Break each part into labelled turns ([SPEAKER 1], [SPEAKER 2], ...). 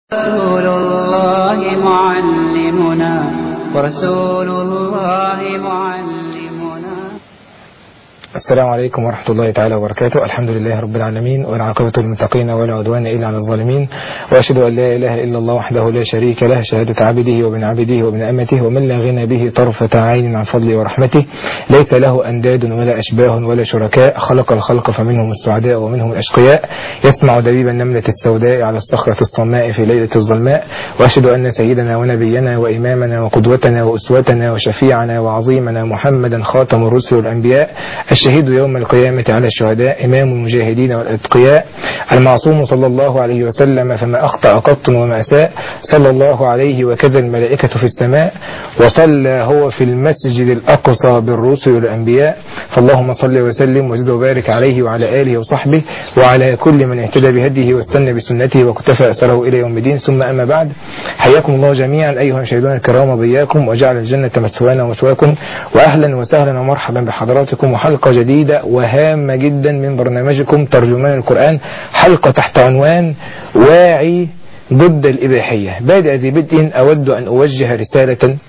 [SPEAKER 1] رسول الله معلمنا ورسول الله معلمنا.
[SPEAKER 2] السلام عليكم ورحمة الله تعالى وبركاته. الحمد لله رب العالمين، والعاقبة للمتقين ولا عدوان إلا على الظالمين، وأشهد أن لا إله إلا الله وحده لا شريك له، شهادة عبده وابن عبده وابن أمته، ومن لا غنى به طرفة عين عن فضله ورحمته، ليس له أنداد ولا أشباه ولا شركاء، خلق الخلق فمنهم السعداء ومنهم الأشقياء، يسمع دبيب النملة السوداء على الصخرة الصماء في ليلة الظلماء. وأشهد أن سيدنا ونبينا وإمامنا وقدوتنا وأسوتنا وشفيعنا وعظيمنا محمدا خاتم الرسل والأنبياء، الشهيد يوم القيامة على الشهداء، إمام المجاهدين والأتقياء، المعصوم صلى الله عليه وسلم، فما أخطأ قط وما أساء، صلى الله عليه وكذا الملائكة في السماء، وصلى هو في المسجد الأقصى بالرسل والأنبياء. فاللهم صل وسلم وزد وبارك عليه وعلى آله وصحبه وعلى كل من اهتدى بهديه واستنى بسنته واكتفى أثره إلى يوم الدين. ثم أما بعد، حياكم الله جميعا أيها المشاهدون الكرام وبياكم، وجعل الجنة مثوانا ومثواكم، وأهلا وسهلا ومرحبا بحضراتكم، وحلقة جديدة وهامة جدا من برنامجكم ترجمان القرآن، حلقة تحت عنوان واعي ضد الإباحية. بادئ ذي بدء أود أن أوجه رسالة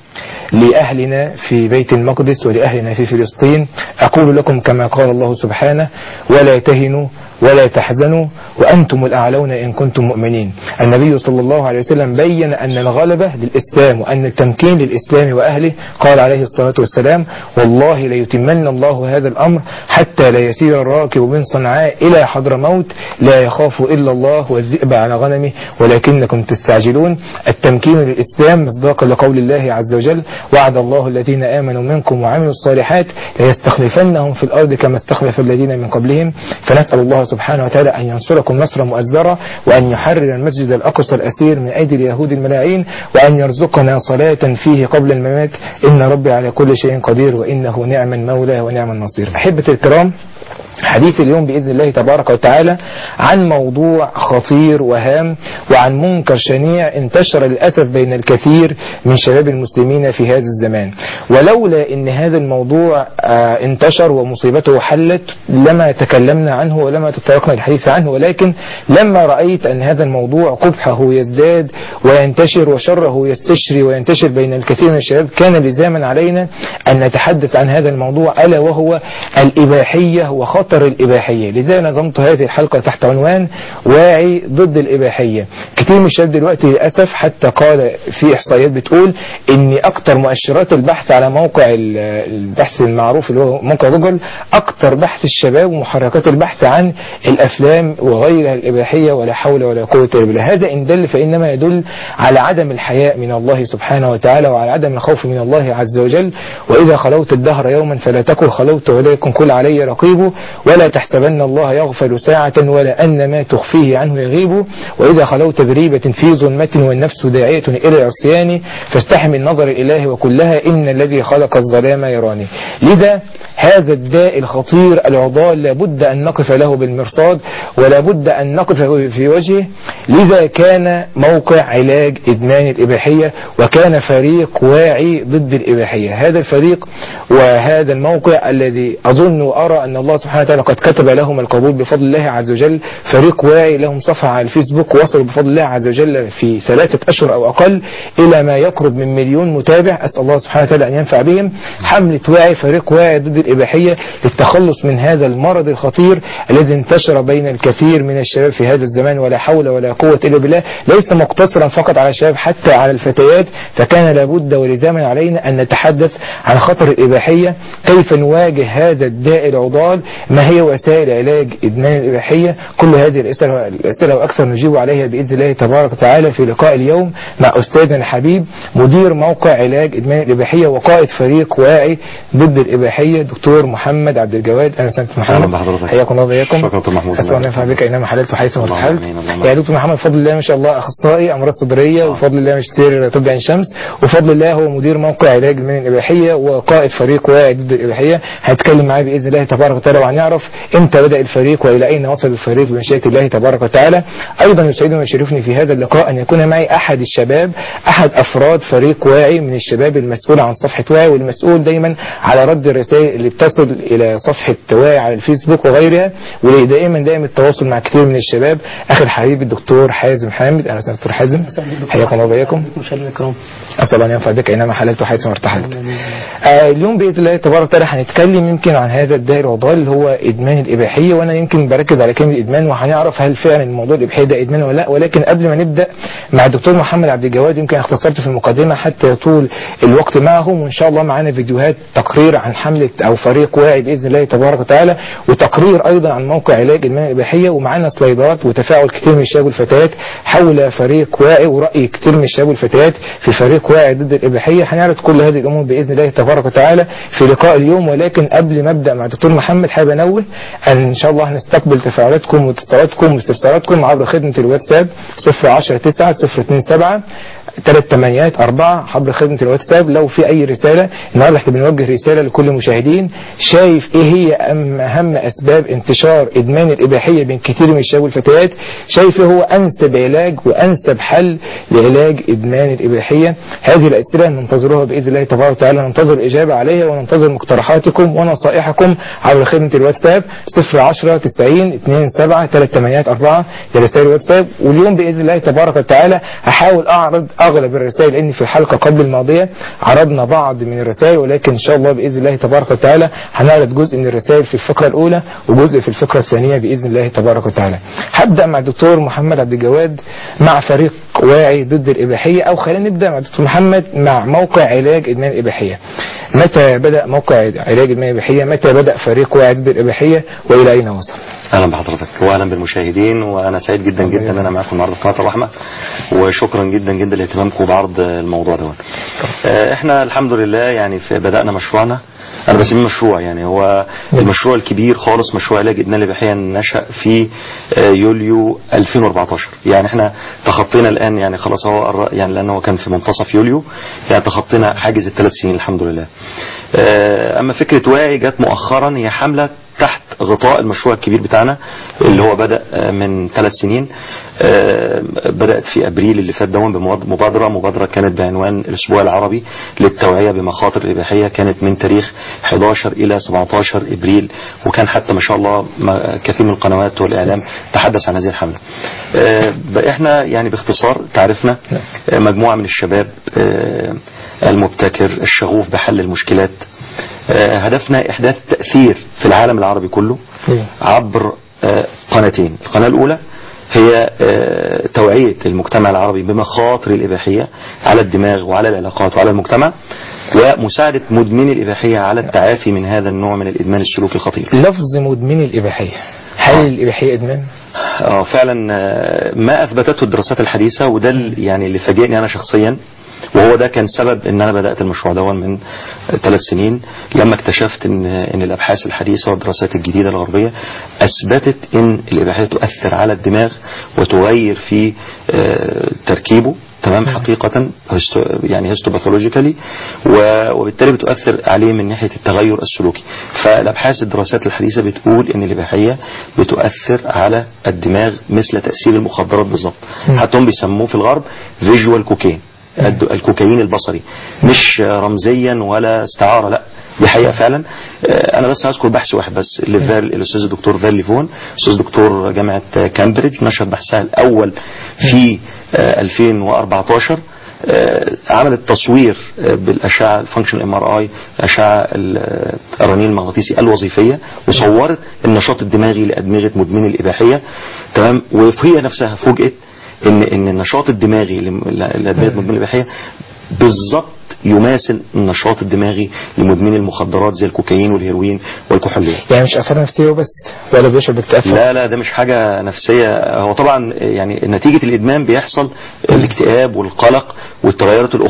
[SPEAKER 2] لأهلنا في بيت المقدس ولأهلنا في فلسطين، أقول لكم كما قال الله سبحانه: ولا تهنوا ولا تحزنوا وأنتم الأعلون إن كنتم مؤمنين. النبي صلى الله عليه وسلم بين أن الغلبة للإسلام وأن التمكين للإسلام وأهله. قال عليه الصلاة والسلام: والله ليتمن الله هذا الأمر حتى لا يسير الراكب من صنعاء إلى حضرموت لا يخاف إلا الله والذئب على غنمه ولكنكم تستعجلون. التمكين للإسلام مصداقا لقول الله عز وجل: وعد الله الذين آمنوا منكم وعملوا الصالحات ليستخلفنهم في الأرض كما استخلف الذين من قبلهم. فنسأل الله سبحانه وتعالى أن ينصركم نصرا مؤزرا، وأن يحرر المسجد الأقصى الأسير من أيدي اليهود الملاعين، وأن يرزقنا صلاة فيه قبل الممات، إن ربي على كل شيء قدير، وإنه نعم المولى ونعم النصير. أحبة الكرام، حديث اليوم بإذن الله تبارك وتعالى عن موضوع خطير وهام، وعن منكر شنيع انتشر للأسف بين الكثير من شباب المسلمين في هذا الزمان. ولولا ان هذا الموضوع انتشر ومصيبته حلت لما تكلمنا عنه ولما تطرقنا الحديث عنه، ولكن لما رأيت ان هذا الموضوع قبحه يزداد وينتشر وشره يستشري وينتشر بين الكثير من الشباب، كان لزاما علينا ان نتحدث عن هذا الموضوع، ألا وهو الإباحية وخطر الإباحية. لذا نظمت هذه الحلقة تحت عنوان واعي ضد الإباحية. كتير من الشباب دلوقتي للأسف حتى قال في إحصائيات بتقول إن أكتر مؤشرات البحث على موقع البحث المعروف اللي هو موقع جوجل، أكتر بحث الشباب ومحركات البحث عن الأفلام وغيرها الإباحية، ولا حول ولا قوة إلا بالله. هذا إن دل فإنما يدل على عدم الحياء من الله سبحانه وتعالى، وعلى عدم الخوف من الله عز وجل. وإذا خلوت الدهر يوما فلا تكن خلوت وليكن كل علي رقيب، ولا تحسبن الله يغفل ساعة ولا أن ما تخفيه عنه يغيب. وإذا خلوت بريبة في ظلمة والنفس داعية إلى عصيان فاستحي من نظر الإله وكلها إن الذي خلق الظلام يراني. لذا هذا الداء الخطير العضال لابد أن نقف له بالمرصاد، ولابد أن نقف في وجهه. لذا كان موقع علاج إدمان الإباحية، وكان فريق واعي ضد الإباحية. هذا الفريق وهذا الموقع الذي أظن وأرى أن الله سبحانه وتعالى قد كتب لهم القبول بفضل الله عز وجل، فريق واعي لهم صفحة على الفيسبوك، وصلوا بفضل الله عز وجل في 3 أشهر أو أقل إلى ما يقرب من 1,000,000 متابع. أسأل الله سبحانه وتعالى أن ينفع بهم. حملة واعي، فريق واعي ضد الإباحية، للتخلص من هذا المرض الخطير الذي انتشر بين الكثير من الشباب في هذا الزمان، ولا حول ولا قوة إلا بالله. ليس مقتصرا فقط على الشباب، حتى على الفتيات. فكان لابد ولزاما علينا أن نتحدث عن خطر الإباحية، كيف نواجه هذا الداء العضال، ما هي وسائل علاج إدمان الإباحية. كل هذه الأسئلة وأكثر نجيب عليها بإذن الله تبارك وتعالى في لقاء اليوم مع أستاذنا الحبيب مدير موقع علاج إدمان الإباحية وقائد فريق واعي ضد الإباحية، دكتور محمد عبد الجواد. أنا سنت محمد، حياكم الله وبياكم.
[SPEAKER 3] شكرا محمود.
[SPEAKER 2] أسأل الله ينفع بك أينما حللت وحيث ما استحلت. يا دكتور محمد، بفضل الله ما شاء الله أخصائي أمراض صدرية، وبفضل الله ماجستير طب عين شمس، وبفضل الله هو مدير موقع علاج إدمان الإباحية وقائد فريق واعي ضد الإباحية. هنتكلم معاه بإذن الله تبارك وتعالى وعن وهنعرف امتى بدأ الفريق والى اين وصل الفريق بمشيئة الله تبارك وتعالى. ايضا يسعدني ويشرفني في هذا اللقاء ان يكون معي احد الشباب، احد افراد فريق واعي من الشباب المسؤول عن صفحة واعي والمسؤول دايما على رد الرسائل اللي بتصل الى صفحة واعي على الفيسبوك وغيرها، ودائما التواصل مع كثير من الشباب، اخي الحبيب الدكتور حازم حامد. اهلا وسهلا دكتور حازم، حياكم الله وبياكم.
[SPEAKER 3] مشاهدينا الكرام،
[SPEAKER 2] اسال ان ينفع بك اينما حللت وحيثما ارتحلت. اليوم باذن الله تبارك وتعالى هنتكلم يمكن عن هذا الداء الوضال اللي هو ادمان الاباحيه، وانا يمكن بركز على كلمه ادمان وهنعرف هل فعلا الموضوع الاباحيه ده ادمان ولا لا. ولكن قبل ما نبدا مع الدكتور محمد عبد الجواد، يمكن اختصرت في المقدمه حتى طول الوقت معهم، وان شاء الله معانا فيديوهات تقرير عن حمله او فريق واعي باذن الله تبارك وتعالى، وتقرير ايضا عن موقع علاج ادمان الاباحيه، ومعانا سلايدات وتفاعل كتير من الشباب والفتيات حول فريق واعي ورأي كتير من الشباب والفتيات في فريق واعي ضد الإباحية. هنعرض كل هذه الأمور بإذن الله تبارك وتعالى في لقاء اليوم. ولكن قبل ما أبدأ مع الدكتور محمد حابب أنوه أن شاء الله هنستقبل تفاعلاتكم واتصالاتكم واستفساراتكم عبر خدمة الواتساب 0109 027 عبر خدمة الواتساب. لو في أي رسالة النهارده احنا بنوجه رسالة لكل المشاهدين، شايف إيه هي أهم أسباب انتشار إدمان الإباحية بين كثير من الشباب والفتيات، شايف إيه هو أنسب علاج وأنسب حل لعلاج إدمان الإباحية. هذه الأسئلة ننتظرها بإذن الله تبارك وتعالى، ننتظر الإجابة عليها وننتظر مقترحاتكم ونصائحكم عبر خدمة الواتساب 010 90 27 384 لرسائل الواتساب. واليوم بإذن الله تبارك وتعالى هحاول أعرض أغلب الرسائل، لأن في الحلقة قبل الماضية عرضنا بعض من الرسائل، ولكن إن شاء الله بإذن الله تبارك وتعالى هنعرض جزء من الرسائل في الفقرة الأولى وجزء في الفقرة الثانية بإذن الله تبارك وتعالى. هبدأ مع الدكتور محمد عبد الجواد مع فريق واعي ضد الإباحية، أو خلينا نبدأ مع الدكتور محمد مع موقع علاج إدمان الإباحية. متى بدأ موقع علاج إدمان الإباحية؟ متى بدأ فريق واعي ضد الإباحية وإلى أين وصل؟
[SPEAKER 4] اهلا بحضرتك واهلا بالمشاهدين، وانا سعيد جدا جدا ان انا معاكم النهارده في قناه الرحمه، وشكرا جدا جدا لاهتمامكم بعرض الموضوع ده. احنا الحمد لله يعني بدانا مشروعنا، انا بسميه مشروع، يعني هو المشروع الكبير خالص، مشروع علاج ادمان الاباحيه، نشأ في يوليو 2014. يعني احنا تخطينا الان، يعني خلاص هو يعني لانه هو كان في منتصف يوليو، يعني تخطينا حاجز ال3 سنين الحمد لله. اما فكره واعي جت مؤخرا، هي حمله تحت غطاء المشروع الكبير بتاعنا اللي هو بدأ من 3 سنين. بدأت في أبريل اللي فات دوم بمبادرة كانت بعنوان الأسبوع العربي للتوعية بمخاطر الإباحية، كانت من تاريخ 11 إلى 17 إبريل، وكان حتى ما شاء الله كثير من القنوات والإعلام تحدث عن هذه الحملة. احنا يعني باختصار تعرفنا مجموعة من الشباب المبتكر الشغوف بحل المشكلات، هدفنا إحداث تأثير في العالم العربي كله عبر قناتين. القناة الأولى هي توعية المجتمع العربي بمخاطر الإباحية على الدماغ وعلى العلاقات وعلى المجتمع، ومساعدة مدمني الإباحية على التعافي من هذا النوع من الإدمان السلوكي الخطير.
[SPEAKER 2] لفظ مدمني الإباحية، هل الإباحية إدمان؟
[SPEAKER 4] فعلا ما أثبتته الدراسات الحديثة، وده يعني اللي فاجئني أنا شخصيا، وهو ده كان سبب ان انا بدأت المشروع ده من 3 سنين، لما اكتشفت ان الابحاث الحديثة والدراسات الجديدة الغربية اثبتت ان الاباحية تؤثر على الدماغ وتغير في تركيبه تمام حقيقة، يعني هيستوباثولوجيكالي، وبالتالي بتؤثر عليه من ناحية التغير السلوكي. فالابحاث الدراسات الحديثة بتقول ان الاباحية بتؤثر على الدماغ مثل تأثير المخدرات بالظبط. حتى هم بيسموه في الغرب فيجوال كوكين، الكوكايين البصري، مش رمزيا ولا استعارة، لا دي حقيقة فعلا. انا بس هذكر بحث واحد بس الاستاذ الدكتور فال ليفون، استاذ دكتور جامعة كامبريدج، نشر بحثها الاول في 2014. عملت تصوير بالاشعه الفانكشن MRI، اشعه الرنين المغناطيسي الوظيفيه، وصورت النشاط الدماغي لادمغه مدمني الاباحيه تمام. وهي نفسها فوجئت ان النشاط الدماغي لادمغه مدمني الاباحيه بالظبط يماثل النشاط الدماغي لمدمني المخدرات زي الكوكايين والهيروين والكحوليات.
[SPEAKER 2] يعني مش اثار نفسيه بس ولا بيشرب بالتأثر؟
[SPEAKER 4] لا ده مش حاجه نفسيه، هو طبعا يعني نتيجه الادمان بيحصل الاكتئاب والقلق والتغيرات الاخرى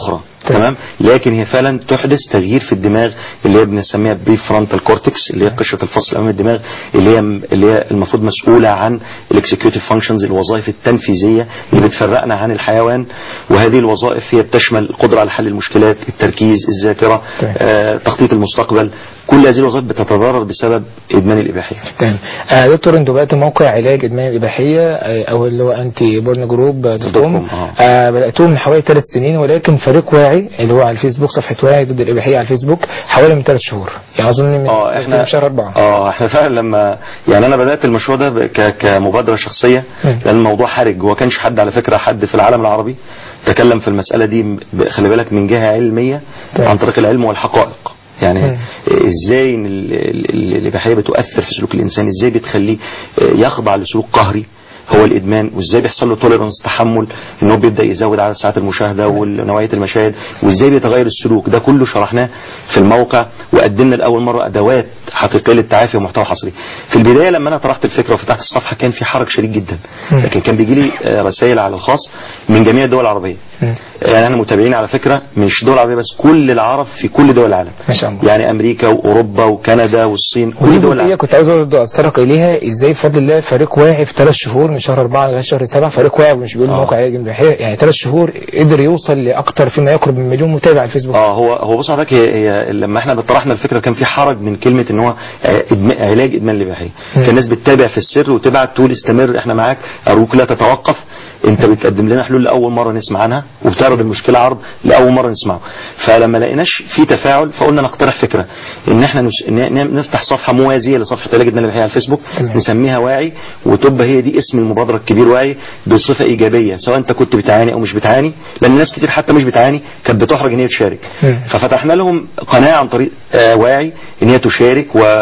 [SPEAKER 4] تمام. لكن هي فعلا تحدث تغيير في الدماغ اللي هي بنسميها بريفرونتال كورتكس، اللي هي قشره الفص الامامي الدماغ، اللي هي المفروض مسؤوله عن الاكسكيوتيف فانكشنز، الوظائف التنفيذيه اللي بتفرقنا عن الحيوان. وهذه الوظائف هي بتشمل القدره على حل المشكلات، التركيز، الذاكره، تخطيط المستقبل. كل هذه الوظائف بتتضرر بسبب ادمان الاباحيه.
[SPEAKER 2] تمام. دكتور، انتوا بدأتوا موقع علاج ادمان الاباحيه او اللي هو انتي بورن جروب .com. بدأتوه من حوالي 3 سنين، ولكن فريق واعي اللي هو على الفيسبوك، صفحه واعي ضد الاباحيه على الفيسبوك، حوالي من 3 شهور، يعني اظن من
[SPEAKER 4] احنا
[SPEAKER 2] شهر 4.
[SPEAKER 4] احنا فعلا لما يعني انا بدأت المشروع ده كمبادره شخصيه، لان الموضوع حرج، وما كانش حد على فكره حد في العالم العربي تكلم في المساله دي، خلي بالك، من جهه علميه عن طريق العلم والحقائق. يعني ازاي ان الاباحيه بتؤثر في سلوك الانسان، ازاي بتخليه يخضع لسلوك قهري هو الادمان، وازاي بيحصل له توليرنس، تحمل، ان هو بيبدا يزود عدد ساعات المشاهده ونوعيه المشاهد، وازاي بيتغير السلوك. ده كله شرحناه في الموقع، وقدمنا لاول مره ادوات حقيقيه للتعافي ومحتوى حصري. في البدايه لما انا طرحت الفكره وفتحت الصفحه كان في حرج شديد جدا، لكن كان بيجي لي رسائل على الخاص من جميع الدول العربيه. يعني احنا متابعين على فكره مش دول عربيه بس، كل العرب في كل دول العالم
[SPEAKER 2] ما شاء الله،
[SPEAKER 4] يعني امريكا واوروبا وكندا والصين، كل دول العالم.
[SPEAKER 2] كنت عايز برضه اتطرق اليها، ازاي بفضل الله فريق واعي في 3 شهور من شهر 4 لغايه شهر 7، فريق واعي مش بيقول موقع علاج الاباحيه، يعني 3 شهور قدر يوصل لاكثر فيما يقرب من 1,000,000 متابع على الفيسبوك.
[SPEAKER 4] هو بص حضرتك، هي لما احنا طرحنا الفكره كان في حرج من كلمه ان هو علاج ادمان الاباحيه. كان الناس بتتابع في السر وتبعت تقول استمر احنا معاك، ارجوك لا تتوقف، انت بتقدم لنا حلول لاول مره نسمع عنها، وبتعرض المشكله عرض لاول مره نسمعه. فلما لقيناش في تفاعل فقلنا نقترح فكره ان احنا نفتح صفحه موازيه لصفحه علاج ادمان الاباحيه على الفيسبوك، نسميها واعي، وتبقى هي دي اسم المبادره الكبير، واعي، بصفه ايجابيه، سواء انت كنت بتعاني او مش بتعاني، لان ناس كتير حتى مش بتعاني كانت بتحرج ان هي تشارك. ففتحنا لهم قناه عن طريق واعي ان هي تشارك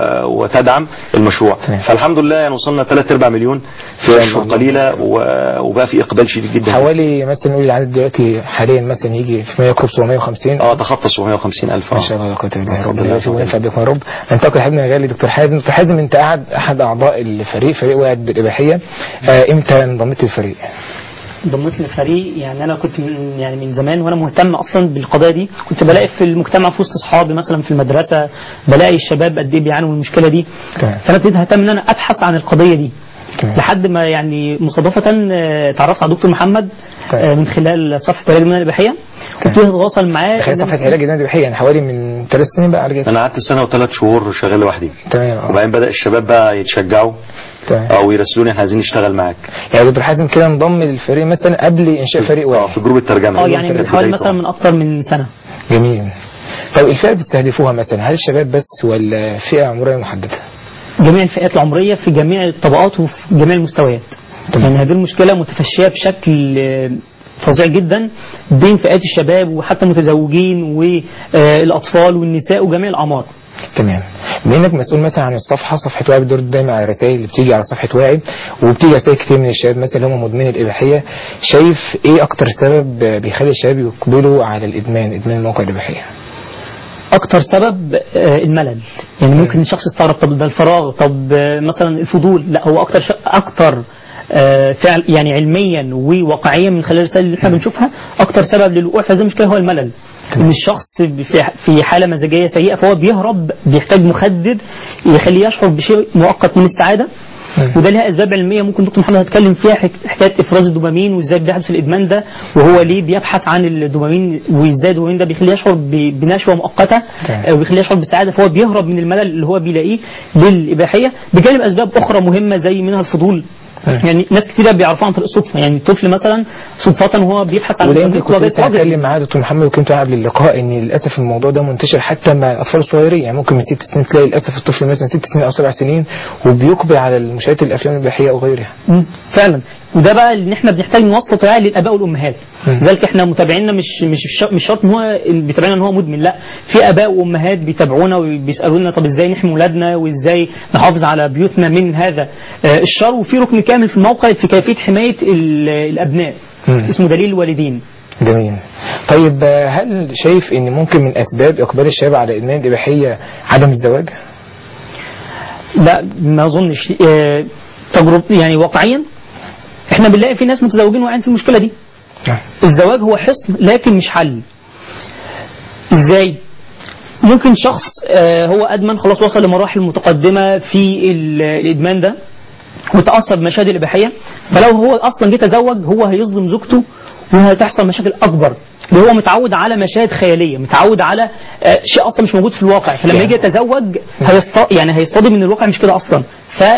[SPEAKER 4] وتدعم المشروع. فالحمد لله يعني وصلنا 3/4 مليون في اشهر قليله، وبقى في اقبال شديد جدا.
[SPEAKER 2] حوالي مثلا نقول العدد دلوقتي حاليا مثلا يجي في 750.
[SPEAKER 4] تخطى 750,000.
[SPEAKER 2] ما شاء الله، لا قوه الا بالله. ربنا يوفقك بكم يا رب. انتقل حبيبنا الغالي دكتور حازم. دكتور حازم، انت احد اعضاء الفريق، فريق واعي ضد الاباحيه. امتى انضميت للفريق؟
[SPEAKER 3] انضميت للفريق يعني انا كنت من زمان وانا مهتم اصلا بالقضيه دي. كنت بلاقي في المجتمع في وسط اصحابي مثلا في المدرسه، بلاقي الشباب قد ايه بيعانوا من المشكله دي. فانا ابتديت اهتم ان انا ابحث عن القضيه دي، لحد ما يعني مصادفه تعرفت على دكتور محمد من خلال صفحه علاج الادمان الاباحيه. كنت اتواصل معاه
[SPEAKER 2] في صفحه علاج الادمان الاباحيه، يعني حوالي من 3 سنين بقى على كده.
[SPEAKER 4] انا قعدت سنه و3 شهور شغال لوحدي.
[SPEAKER 2] تمام.
[SPEAKER 4] وبعدين بدا الشباب بقى يتشجعوا او يرسلوني احنا عايزين نشتغل معاك.
[SPEAKER 2] يعني دكتور حازم كده انضم للفريق مثلا قبل انشاء فريق واعي؟
[SPEAKER 4] في جروب الترجمه.
[SPEAKER 3] يعني من حوالي مثلا من اكتر من سنه.
[SPEAKER 2] جميل. طيب الفئه بتستهدفوها مثلا هل الشباب بس ولا فئه عمريه محدده؟
[SPEAKER 3] جميع الفئات العمريه في جميع الطبقات وفي جميع المستويات. يعني هذه المشكله متفشيه بشكل فظيع جدا بين فئات الشباب وحتى المتزوجين والاطفال والنساء وجميع الاعمار.
[SPEAKER 2] تمام. بما انك مسؤول مثلا عن الصفحه، صفحه واعي بترد دايما على الرسائل اللي بتيجي على صفحه واعي، وبتيجي رسائل كتير من الشباب مثلا اللي هم مدمنين الاباحيه، شايف ايه اكتر سبب بيخلي الشباب يقبلوا على ادمان الموقع الاباحيه؟
[SPEAKER 3] اكتر سبب الملل. يعني ممكن الشخص يستغرب، طب ده الفراغ، طب مثلا الفضول. لا، هو اكتر فعل يعني علميا وواقعيا من خلال الرسائل اللي احنا بنشوفها، اكتر سبب للوقوع في هذه المشكله هو الملل. ان الشخص في حاله مزاجيه سيئه، فهو بيهرب، بيحتاج مخدر يخليه يشعر بشيء مؤقت من السعاده. وده لها اسباب علميه ممكن دكتور محمد هيتكلم فيها، حكايه افراز الدوبامين وازاي بيحدث الادمان ده، وهو ليه بيبحث عن الدوبامين، وازاي الدوبامين ده بيخليه يشعر بنشوه مؤقته وبيخليه يشعر بالسعاده، فهو بيهرب من الملل اللي هو بيلاقيه للاباحيه، بجانب اسباب اخرى مهمه زي منها الفضول. يعني ناس كتير بيعرفوها عن طريق الصدفه. يعني الطفل مثلا صدفه وهو بيبحث عن
[SPEAKER 2] وده كنت لسه هتكلم معاه دكتور محمد وكنت قبل اللقاء ان للاسف الموضوع ده منتشر حتى مع الاطفال الصغيرين. يعني ممكن من 6 سنين تلاقي للاسف الطفل مثلا 6 سنين او 7 سنين وبيقبل على مشاهده الافلام الاباحيه او غيرها.
[SPEAKER 3] فعلا. وده بقى اللي احنا بنحتاج نوصل توعيه للاباء والامهات. لذلك احنا متابعينا مش شرط ان هو بيتابعنا ان هو مدمن، لا، في اباء وامهات بيتابعونا وبيسالونا طب ازاي نحمي اولادنا وازاي نحافظ على بيوتنا من هذا الشر. وفي ركن كامل في الموقع في كيفيه حمايه الابناء اسمه دليل الوالدين.
[SPEAKER 2] جميل. طيب هل شايف ان ممكن من اسباب اقبال الشباب على ادمان الاباحيه عدم الزواج؟
[SPEAKER 3] لا، ما اظنش. تجربه يعني واقعيا احنا بنلاقي في ناس متزوجين واقعين في المشكله دي. الزواج هو حصن لكن مش حل. ازاي؟ ممكن شخص هو ادمن خلاص، وصل لمراحل متقدمه في الادمان ده وتاثر بمشاهد الاباحيه، فلو هو اصلا جه تزوج هو هيظلم زوجته وهتحصل مشاكل اكبر، اللي هو متعود على مشاهد خياليه، متعود على شيء اصلا مش موجود في الواقع، فلما يجي يتزوج هيصطدم ان الواقع مش كده اصلا،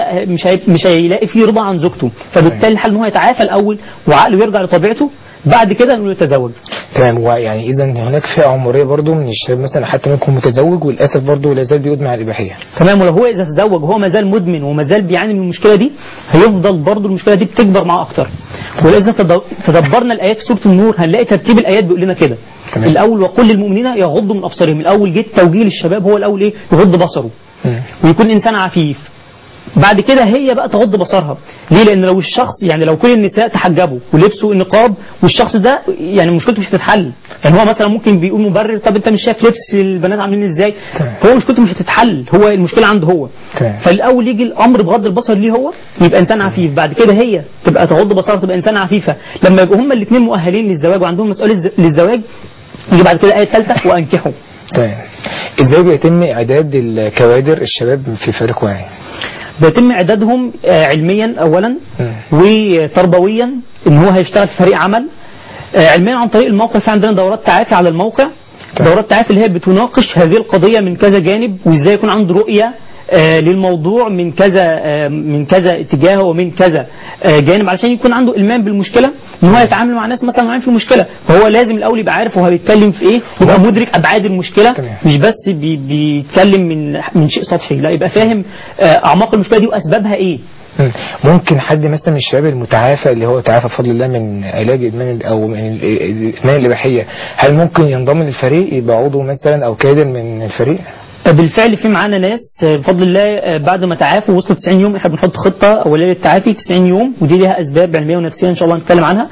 [SPEAKER 3] فمش هيلاقي فيه رضا عن زوجته، فبالتالي الحل ان هو يتعافى الاول وعقله يرجع لطبيعته، بعد كده انه يتزوج.
[SPEAKER 2] تمام. ويعني اذا هناك فئه عمريه برضو من الشباب مثلا حتى منكم متزوج وللاسف برضو لا زال بيدمن على الاباحيه.
[SPEAKER 3] تمام. ولو هو اذا تزوج وهو ما زال مدمن وما زال بيعاني من المشكله دي، هيفضل برضو المشكله دي بتكبر معاه اكتر. واذا تدبرنا الايات في سوره النور هنلاقي ترتيب الايات بيقول لنا كده. تمام. الاول وقل للمؤمنين يغضوا من ابصارهم، الاول جه توجيه للشباب، هو الاول ايه؟ يغض بصره ويكون انسان عفيف. بعد كده هي بقى تغض بصرها. ليه؟ لان لو الشخص يعني لو كل النساء تحجبوا ولبسوا النقاب والشخص ده يعني مشكلته مش هتتحل، يعني هو مثلا ممكن بيقول مبرر طب انت مش شايف لبس البنات عاملين ازاي؟ هو مشكلته مش هتتحل، هو المشكله عنده هو. فالاول يجي الامر بغض البصر ليه هو يبقى انسان عفيف، بعد كده هي تبقى تغض بصرها تبقى انسان عفيفه. لما يبقوا هما الاثنين مؤهلين للزواج وعندهم مسؤوليه للزواج، يجي بعد كده الايه الثالثه وانكحوا.
[SPEAKER 2] تمام. ازاي بيتم اعداد الكوادر الشباب في فريق واعي؟
[SPEAKER 3] بيتم اعدادهم علميا اولا وتربويا، ان هو هيشتغل في فريق عمل. علميا عن طريق الموقع، في عندنا دورات تعافي على الموقع، دورات تعافي اللي هي بتناقش هذه القضيه من كذا جانب، وازاي يكون عنده رؤيه للموضوع من كذا اتجاه ومن كذا جانب، علشان يكون عنده إلمام بالمشكلة، ان هو يتعامل مع ناس مثلا معين في المشكلة، فهو لازم الاول يبقى عارف هو بيتكلم في ايه، يبقى مدرك ابعاد المشكلة، مش بس بيتكلم من شيء سطحي، لا يبقى فاهم اعماق المشكلة دي واسبابها ايه.
[SPEAKER 2] ممكن حد مثلا من الشباب المتعافى اللي هو تعافى بفضل الله من علاج ادمان او من الادمان الاباحيه، هل ممكن ينضم للفريق يبقى عضو مثلا او كادر من الفريق؟
[SPEAKER 3] بالفعل في معانا ناس بفضل الله بعد ما تعافوا وصلوا 90 يوم، احنا بنحط خطه اوليه للتعافي 90 يوم، ودي ليها اسباب علميه ونفسيه ان شاء الله نتكلم عنها.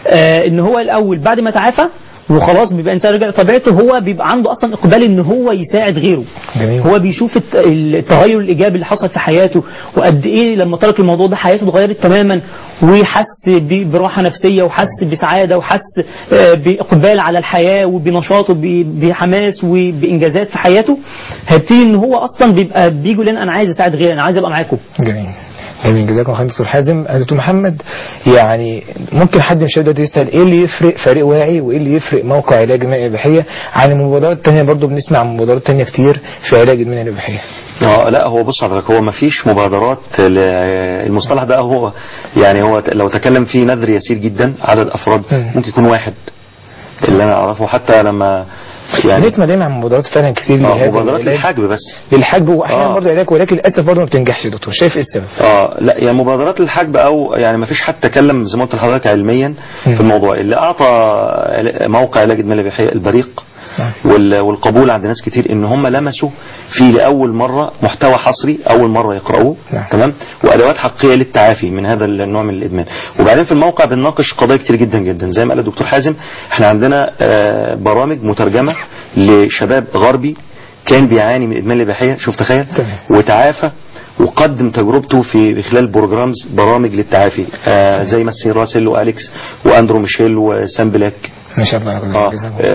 [SPEAKER 3] ان هو الاول بعد ما تعافى وخلاص بيبقى انسان رجع لطبيعته، هو بيبقى عنده اصلا اقبال ان هو يساعد غيره. جميل. هو بيشوف التغير الايجابي اللي حصل في حياته، وقد ايه لما ترك الموضوع ده حياته اتغيرت تماما، وحس براحه نفسيه وحس بسعاده وحس باقبال على الحياه وبنشاط وبحماس وبانجازات في حياته. هيبتدي ان هو اصلا بيبقى بيجي يقول انا عايز اساعد غيري، انا عايز ابقى معاكم.
[SPEAKER 2] جميل. جميل. جزاكم الله دكتور حازم. دكتور محمد، يعني ممكن حد من الشباب دلوقتي يسال ايه اللي يفرق فريق واعي وايه اللي يفرق موقع علاج ادمان الاباحيه عن المبادرات الثانيه؟ برضه بنسمع عن مبادرات ثانيه كتير في علاج ادمان الاباحيه.
[SPEAKER 4] لا هو بص حضرتك، هو ما فيش مبادرات. المصطلح ده هو يعني هو لو تكلم فيه نذر يسير جدا، عدد افراد ممكن يكون واحد اللي انا اعرفه، حتى لما
[SPEAKER 2] يعني نسمع دايما عن مبادرات فعلا كتير
[SPEAKER 4] مبادرات للحجب، بس
[SPEAKER 2] للحجب واحيانا برضه علاج، ولكن للاسف برضه ما بتنجحش. دكتور شايف ايه السبب؟
[SPEAKER 4] لا يعني مبادرات للحجب او يعني ما فيش حد تكلم زي ما قلت لحضرتك علميا في الموضوع. اللي اعطى موقع علاج ادمان الاباحيه البريق والقبول عند ناس كتير ان هم لمسوا فيه لاول مره محتوى حصري اول مره يقرأوه. تمام. وادوات حقيقيه للتعافي من هذا النوع من الادمان. وبعدين في الموقع بنناقش قضايا كتير جدا جدا، زي ما قال الدكتور حازم احنا عندنا برامج مترجمه لشباب غربي كان بيعاني من ادمان الاباحيه، شوف تخيل، وتعافى وقدم تجربته في خلال برامج للتعافي زي ماسين راسل واليكس واندرو ميشيل وسام بلاك
[SPEAKER 2] ما شاء الله.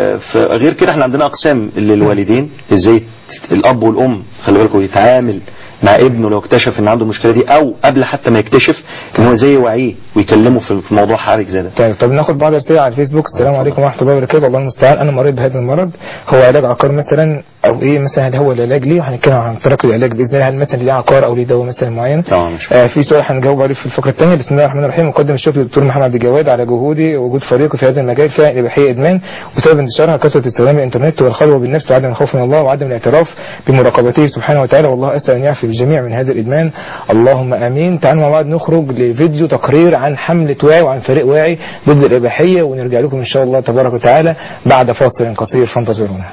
[SPEAKER 4] غير كده احنا عندنا اقسام للوالدين، ازاي الاب والام خلي بالكم يتعامل مع ابنه لو اكتشف ان عنده المشكله دي، او قبل حتى ما يكتشف ان هو ازاي يوعيه ويكلمه في موضوع حرج زي ده.
[SPEAKER 2] طيب ناخد بعض الرسائل على الفيسبوك. السلام عليكم ورحمه الله وبركاته. الله المستعان. انا مريض بهذا المرض، هو علاج عقار مثلا او ايه مثلا؟ هل هو العلاج ليه؟ هنتكلم عن طريقه العلاج باذن الله. هل مثلا ليه عقار او ليه دواء مثلا معين؟ في سؤال هنجاوب عليه في الفقره الثانيه. بسم الله الرحمن الرحيم. مقدم الشكر للدكتور محمد عبد الجواد على جهودي ووجود فريقه في هذا المجال في الاباحيه ادمان، وسبب انتشارها كثره استخدام الانترنت والخلوه بالنفس وعدم الخوف من الله وعدم الاعتراف بمراقبته سبحانه وتعالى. والله اسال ان يعفي بالجميع من هذا الادمان، اللهم امين. تعالوا مع بعض نخرج لفيديو تقرير عن حمله واعي وعن فريق واعي ضد الاباحيه، ونرجع لكم ان شاء الله تبارك وتعالى بعد فاصل قصير، فانتظرونا.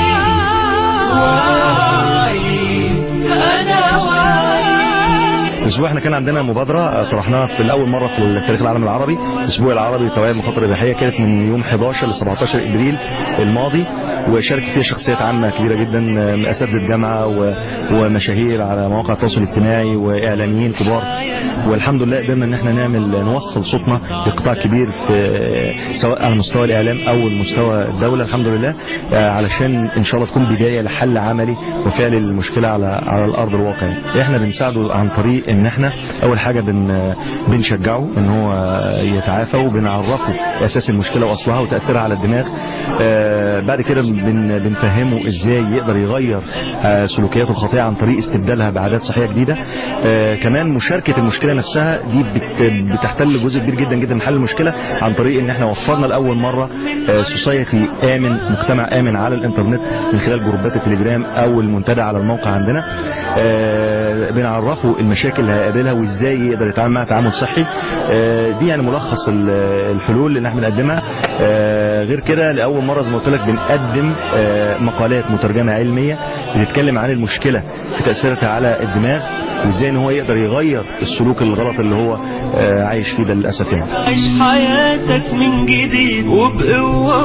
[SPEAKER 5] بسم الاسبوع احنا كان عندنا مبادره طرحناها في الاول مره في التاريخ العالم العربي، الاسبوع العربي للتوعيه بالمخاطر الاباحيه، كانت من يوم 11 ل 17 ابريل الماضي، وشارك فيها شخصيات عامه كبيره جدا، اساتذه جامعه ومشاهير على مواقع التواصل الاجتماعي واعلاميين كبار. والحمد لله قدرنا ان احنا نوصل صوتنا لقطاع كبير في سواء على مستوى الاعلام او مستوى الدوله الحمد لله، علشان ان شاء الله تكون بدايه لحل عملي وفعل المشكله على الارض الواقع. احنا بنساعده عن طريق ان احنا اول حاجه بنشجعه ان هو يتعافى، وبنعرفه اساس المشكله واصلها وتاثيرها على الدماغ. بعد كده بنفهمه ازاي يقدر يغير سلوكياته الخاطئه عن طريق استبدالها بعادات صحيه جديده. كمان مشاركه المشكله نفسها دي بتحتل جزء كبير جدا جدا من حل المشكله، عن طريق ان احنا وفرنا لاول مره سوسايتي امن، مجتمع امن على الانترنت من خلال جروبات التليجرام او المنتدى على الموقع عندنا. بنعرفه المشاكل اللي هيقابلها وازاي يقدر يتعامل معها تعامل صحي. دي يعني ملخص الحلول اللي احنا بنقدمها. غير كده لاول مره زي ما قلت لك بنقدم مقالات مترجمه علميه بتتكلم عن المشكله في تاثيرها على الدماغ، وازاي ان هو يقدر يغير السلوك الغلط اللي هو عايش فيه ده للاسف يعني.
[SPEAKER 6] عيش حياتك من جديد وبقوة،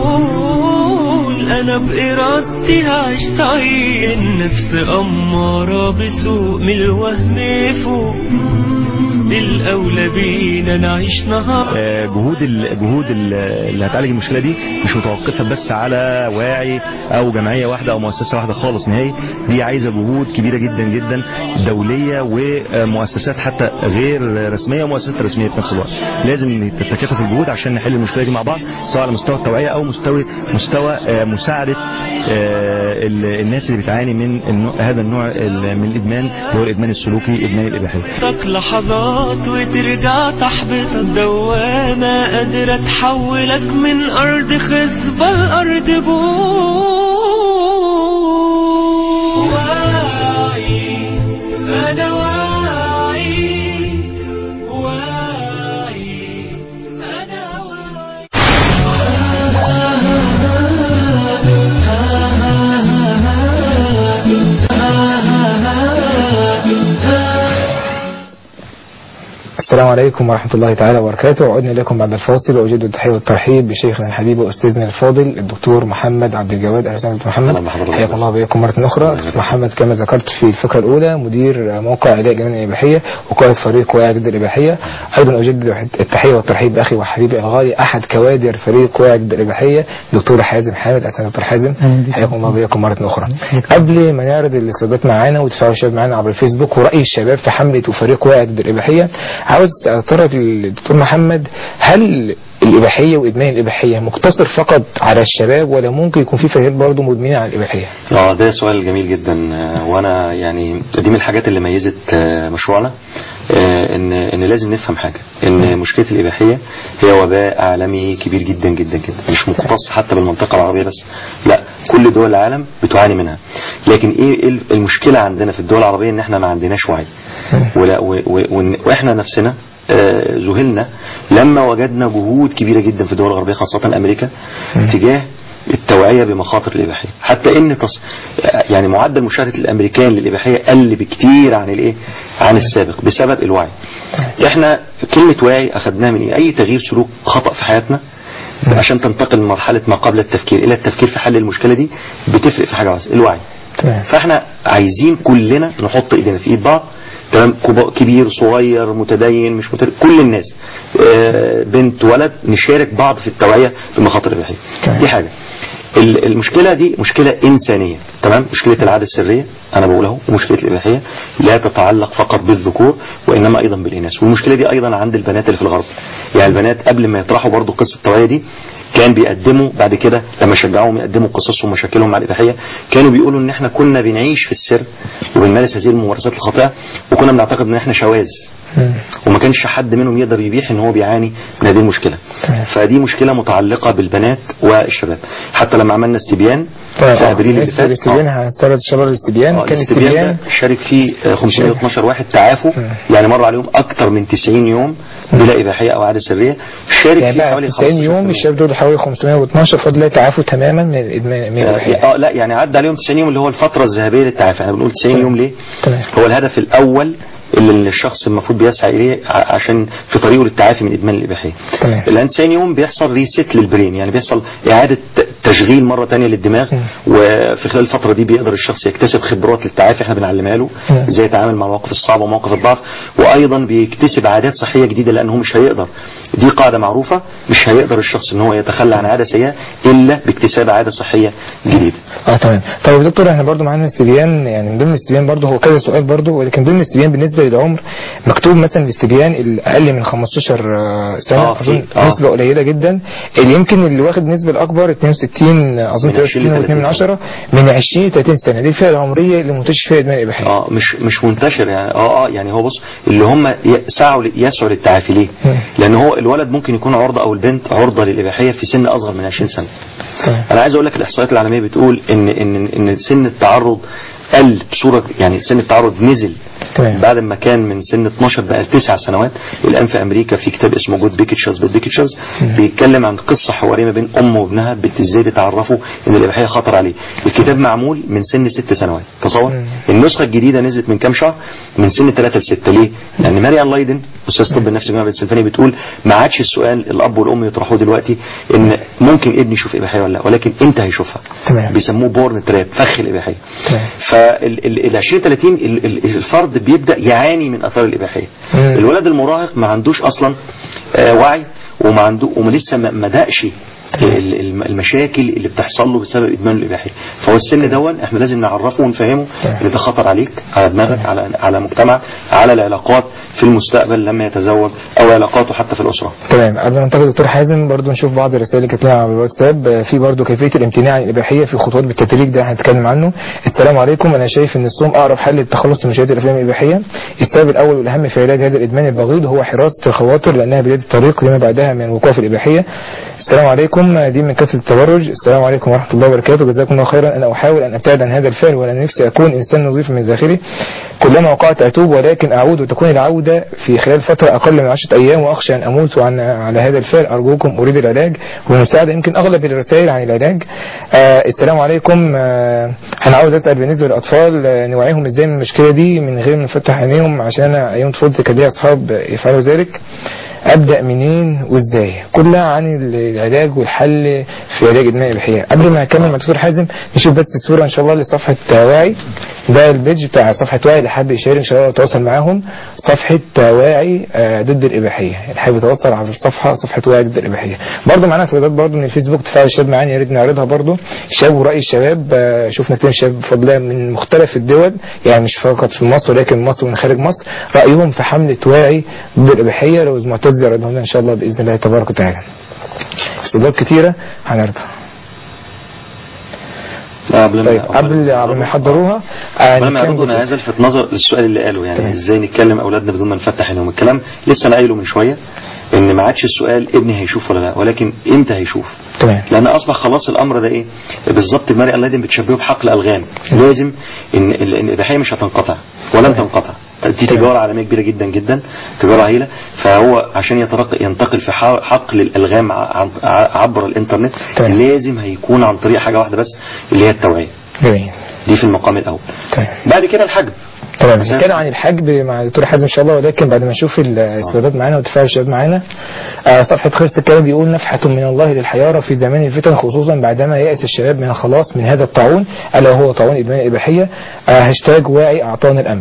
[SPEAKER 6] قول انا بإرادتي هعيش سعيد، النفس أمارة بسوء من الوهم فوق، الأولى بينا نعيش نهار.
[SPEAKER 5] جهود اللي هتعالج المشكله دي مش متوقفه بس على واعي او جمعيه واحده او مؤسسه واحده خالص نهائي، دي عايزه جهود كبيره جدا جدا دوليه ومؤسسات حتى غير رسميه ومؤسسات رسميه في نفس الوقت. لازم تتكاتف الجهود عشان نحل المشكله دي مع بعض، سواء على مستوى التوعيه او مستوى مساعده الناس اللي بتعاني من هذا النوع من الادمان اللي هو الادمان السلوكي، ادمان الاباحيه.
[SPEAKER 6] لحظات وترجع تحبط الدوامة، قادرة تحولك من أرض خصبة لأرض بور. واعي أنا واعي، واعي أنا واعي.
[SPEAKER 2] السلام عليكم ورحمة الله تعالى وبركاته. وعدنا لكم بعد الفاصل، وأجد التحية والترحيب بشيخنا الحبيب وأستاذنا الفاضل الدكتور محمد عبد الجواد. أهلا وسهلا محمد، حياكم الله وبياكم مرة أخرى. دكتور محمد كما ذكرت في الفقرة الأولى مدير موقع علاج جميع الإباحية وقائد فريق واعي ضد الإباحية. أيضا أجد التحية والترحيب بأخي وحبيبي الغالي أحد كوادر فريق واعي ضد الإباحية دكتور حازم حامد. أهلا دكتور حازم، حياكم الله وبياكم مرة أخرى. قبل ما نعرض الاستفادات معانا وتفاعل الشباب معانا عبر الفيسبوك ورأي الشباب في حملة فريق واعي ضد الإباحية، عاوز أتطرق الدكتور محمد، هل الإباحية وإدمان الإباحية مقتصر فقط على الشباب ولا ممكن يكون في فتيات برضه مدمنين على الإباحية؟
[SPEAKER 4] ده سؤال جميل جدا، وانا يعني دي من الحاجات اللي ميزت مشروعنا، ان لازم نفهم حاجة، ان مشكلة الإباحية هي وباء عالمي كبير جدا جدا جدا، مش مختص حتى بالمنطقة العربية بس، لا كل دول العالم بتعاني منها. لكن ايه المشكلة عندنا في الدول العربية؟ ان احنا ما عندناش وعي، واحنا نفسنا ذهلنا لما وجدنا جهود كبيرة جدا في الدول الغربية خاصة أمريكا تجاه التوعية بمخاطر الإباحية، حتى ان يعني معدل مشاهدة الأمريكان للإباحية قل بكتير عن السابق بسبب الوعي. احنا كلمة وعي أخذناها من أي تغيير سلوك خطأ في حياتنا عشان تنتقل من مرحلة ما قبل التفكير إلى التفكير في حل المشكلة دي، بتفرق في حاجة واحدة، الوعي. فاحنا عايزين كلنا نحط ايدينا في ايد بعض، تمام، كبير صغير متدين مش متدين، كل الناس بنت ولد نشارك بعض في التوعية بمخاطر الإباحية. دي حاجة. المشكلة دي مشكلة إنسانية، تمام. مشكلة العادة السرية أنا بقوله، ومشكلة الإباحية لا تتعلق فقط بالذكور وإنما أيضا بالإناث، والمشكلة دي أيضا عند البنات اللي في الغرب. يعني البنات قبل ما يطرحوا برضو قصة التوعية دي كان بيقدموا بعد كده لما شجعوهم يقدموا قصصهم ومشاكلهم مع الإباحية، كانوا بيقولوا ان احنا كنا بنعيش في السر وبنمارس هذه الممارسات الخاطئة، وكنا بنعتقد ان احنا شواذ، وما كانش حد منهم يقدر يبيح ان هو بيعاني من هذه المشكلة. فدي مشكلة متعلقة بالبنات والشباب. حتى لما عملنا استبيان في ابريل اللي فات،
[SPEAKER 2] الاستبيان هنسترد شباب الاستبيان، كان
[SPEAKER 4] الاستبيان شارك فيه 512 واحد تعافوا، يعني مر عليهم اكتر من 90 يوم بلا إباحية او عادة سرية، شارك
[SPEAKER 2] يعني
[SPEAKER 4] فيه حوالي
[SPEAKER 2] 90 يوم الشباب دول حوالي 512 فضل تعافوا تماما من الادمان من الإباحية.
[SPEAKER 4] لا يعني عدى عليهم 90 يوم اللي هو الفترة الذهبية للتعافي. احنا بنقول 90 يوم ليه؟
[SPEAKER 2] تمام.
[SPEAKER 4] هو الهدف الاول اللي الشخص المفروض بيسعى اليه عشان في طريقه للتعافي من ادمان الاباحيه. الانسان يوم بيحصل ريست للبرين، يعني بيحصل اعاده تشغيل مره ثانيه للدماغ، وفي خلال الفتره دي بيقدر الشخص يكتسب خبرات للتعافي احنا بنعلمها له ازاي يتعامل مع المواقف الصعبه ومواقف الضعف، وايضا بيكتسب عادات صحيه جديده لانه مش هيقدر، دي قاعده معروفه، مش هيقدر الشخص ان هو يتخلى عن عاده سيئه الا باكتساب عاده صحيه جديده.
[SPEAKER 2] تمام. طيب يا دكتور احنا برضو معانا استبيان، يعني من ضمن الاستبيان برضو هو كذا سؤال برضو، ولكن ضمن الاستبيان بالنسبه للعمر مكتوب مثلا الاستبيان الاقل من 15 سنه اظن نسبه قليله جدا، اللي يمكن اللي واخد نسبه الاكبر 62 اظن 63.2 من 20 ل 30 سنه، دي الفئه العمريه اللي منتشر فيها ادمان الاباحيه.
[SPEAKER 4] مش منتشر يعني يعني هو بص اللي هم يسعوا للتعافي ليه؟ لان هو الولد ممكن يكون عرضه او البنت عرضه للاباحيه في سن اصغر من 20 سنه. انا عايز اقول لك الاحصائيات العالميه بتقول ان سن التعرض قل بصوره، يعني سن التعرض نزل بعد ما كان من سن 12 بقى 9 سنوات. الان في امريكا في كتاب اسمه جود بيكتشرز بيتكلم عن قصه حواريه ما بين ام وابنها ازاي بيتعرفوا ان الاباحيه خطر عليه. الكتاب معمول من سن 6 سنوات، تصور. النسخه الجديده نزلت من كام شهر؟ من سن 3 ل 6. ليه؟ لان ماريان لايدن استاذ طب النفسي جامعه بنسلفانيا بتقول ما عادش السؤال الاب والام يطرحوه دلوقتي ان ممكن ابني يشوف اباحيه ولا لا، ولكن امتى هيشوفها. بيسموه بورن تراب، فخ الاباحيه. فال 20 30 الفرد بيبدأ يعاني من اثار الاباحيه. الولد المراهق ما عندوش اصلا وعي، وما عنده ولسه ما دقش المشاكل اللي بتحصل له بسبب ادمان الاباحيه. فهو السن دون احنا لازم نعرفه ونفهمه ان ده خطر عليك، على دماغك، على مجتمعك، على العلاقات في المستقبل لما يتزوج او علاقاته حتى في الاسره.
[SPEAKER 2] تمام. قبل ما ننتقل دكتور حازم برضو نشوف بعض الرسائل اللي كانت لنا على الواتساب. في برضو كيفيه الامتناع عن الاباحيه في خطوات بالتدريج، ده هنتكلم عنه. السلام عليكم، انا شايف ان الصوم اقرب حل للتخلص من مشاهده الافلام الاباحيه. السبب الاول والاهم في علاج هذا الادمان البغيض هو حراسه الخواطر، لانها بدايه الطريق لما بعدها من الوقوع في الاباحيه. السلام عليكم، دي من كثرة التبرج. السلام عليكم ورحمة الله وبركاته، جزاكم الله خيرا. أنا أحاول أن أبتعد عن هذا الفعل ولا نفسي أكون إنسان نظيف من داخلي، كلما وقعت أتوب ولكن أعود وتكون العودة في خلال فترة أقل من 10 أيام وأخشى أن أموت على هذا الفعل. أرجوكم أريد العلاج والمساعدة. يمكن أغلب الرسائل عن العلاج. السلام عليكم، أنا عاوز أسأل بالنسبة للأطفال نوعيهم إزاي من المشكلة دي من غير ما نفتح عينيهم، عشان أنا أيام طفولتي كان لي أصحاب يفعلوا ذلك. أبدأ منين وإزاي؟ كلها عن العلاج والحل في علاج إدمان الإباحية. قبل ما نكمل مع دكتور حازم نشوف بس الصورة إن شاء الله لصفحة واعي، ده البيج بتاع صفحة واعي اللي حابب يشارك إن شاء الله يتواصل معاهم. صفحة واعي ضد الإباحية، اللي حابب يتواصل على الصفحة صفحة واعي ضد الإباحية. برضه معانا سيدات برضه من الفيسبوك تفاعل الشباب معانا، يا ريت نعرضها برضه. شاب ورأي الشباب، شفنا كتير شباب بفضل الله من مختلف الدول، يعني مش فقط في مصر ولكن مصر ومن خارج مصر، رأيهم في حملة واعي ضد الإباحية. لو معتز يعرضهم لنا إن شاء الله بإذن الله تبارك وتعالى. استضافات كتيرة هنعرضها. طيب قبل ما يحضروها
[SPEAKER 4] انا عايز الفت نظر للسؤال اللي قاله، يعني ازاي نتكلم اولادنا بدون ما نفتح عينهم. الكلام لسه انا قايله من شويه ان ما عادش السؤال ابني هيشوف ولا لا، ولكن امتى هيشوف.
[SPEAKER 2] تمام.
[SPEAKER 4] لان اصبح خلاص الامر ده ايه بالظبط. ماري الله بتشبهه بحقل الغام. لازم ان الاباحيه مش هتنقطع ولن تنقطع. دي تجارة عالمية كبيرة جدا جدا، تجارة هائلة. فهو عشان ينتقل في حقل الألغام عبر الإنترنت لازم هيكون عن طريق حاجة واحدة بس اللي هي التوعية. دي في المقام الأول. بعد كده الحجب.
[SPEAKER 2] طبعا هنتكلم عن الحجب مع الدكتور حازم ان شاء الله، ولكن بعد ما نشوف الاستعدادات معانا وتفاعل الشباب معانا. صفحة خيرة الكلام بيقول نفحة من الله للحيارى في زمان الفتن، خصوصا بعدما يأس الشباب من الخلاص من هذا الطاعون ألا هو طاعون إدمان الإباحية. هاشتاج واعي أعطانا الأمل.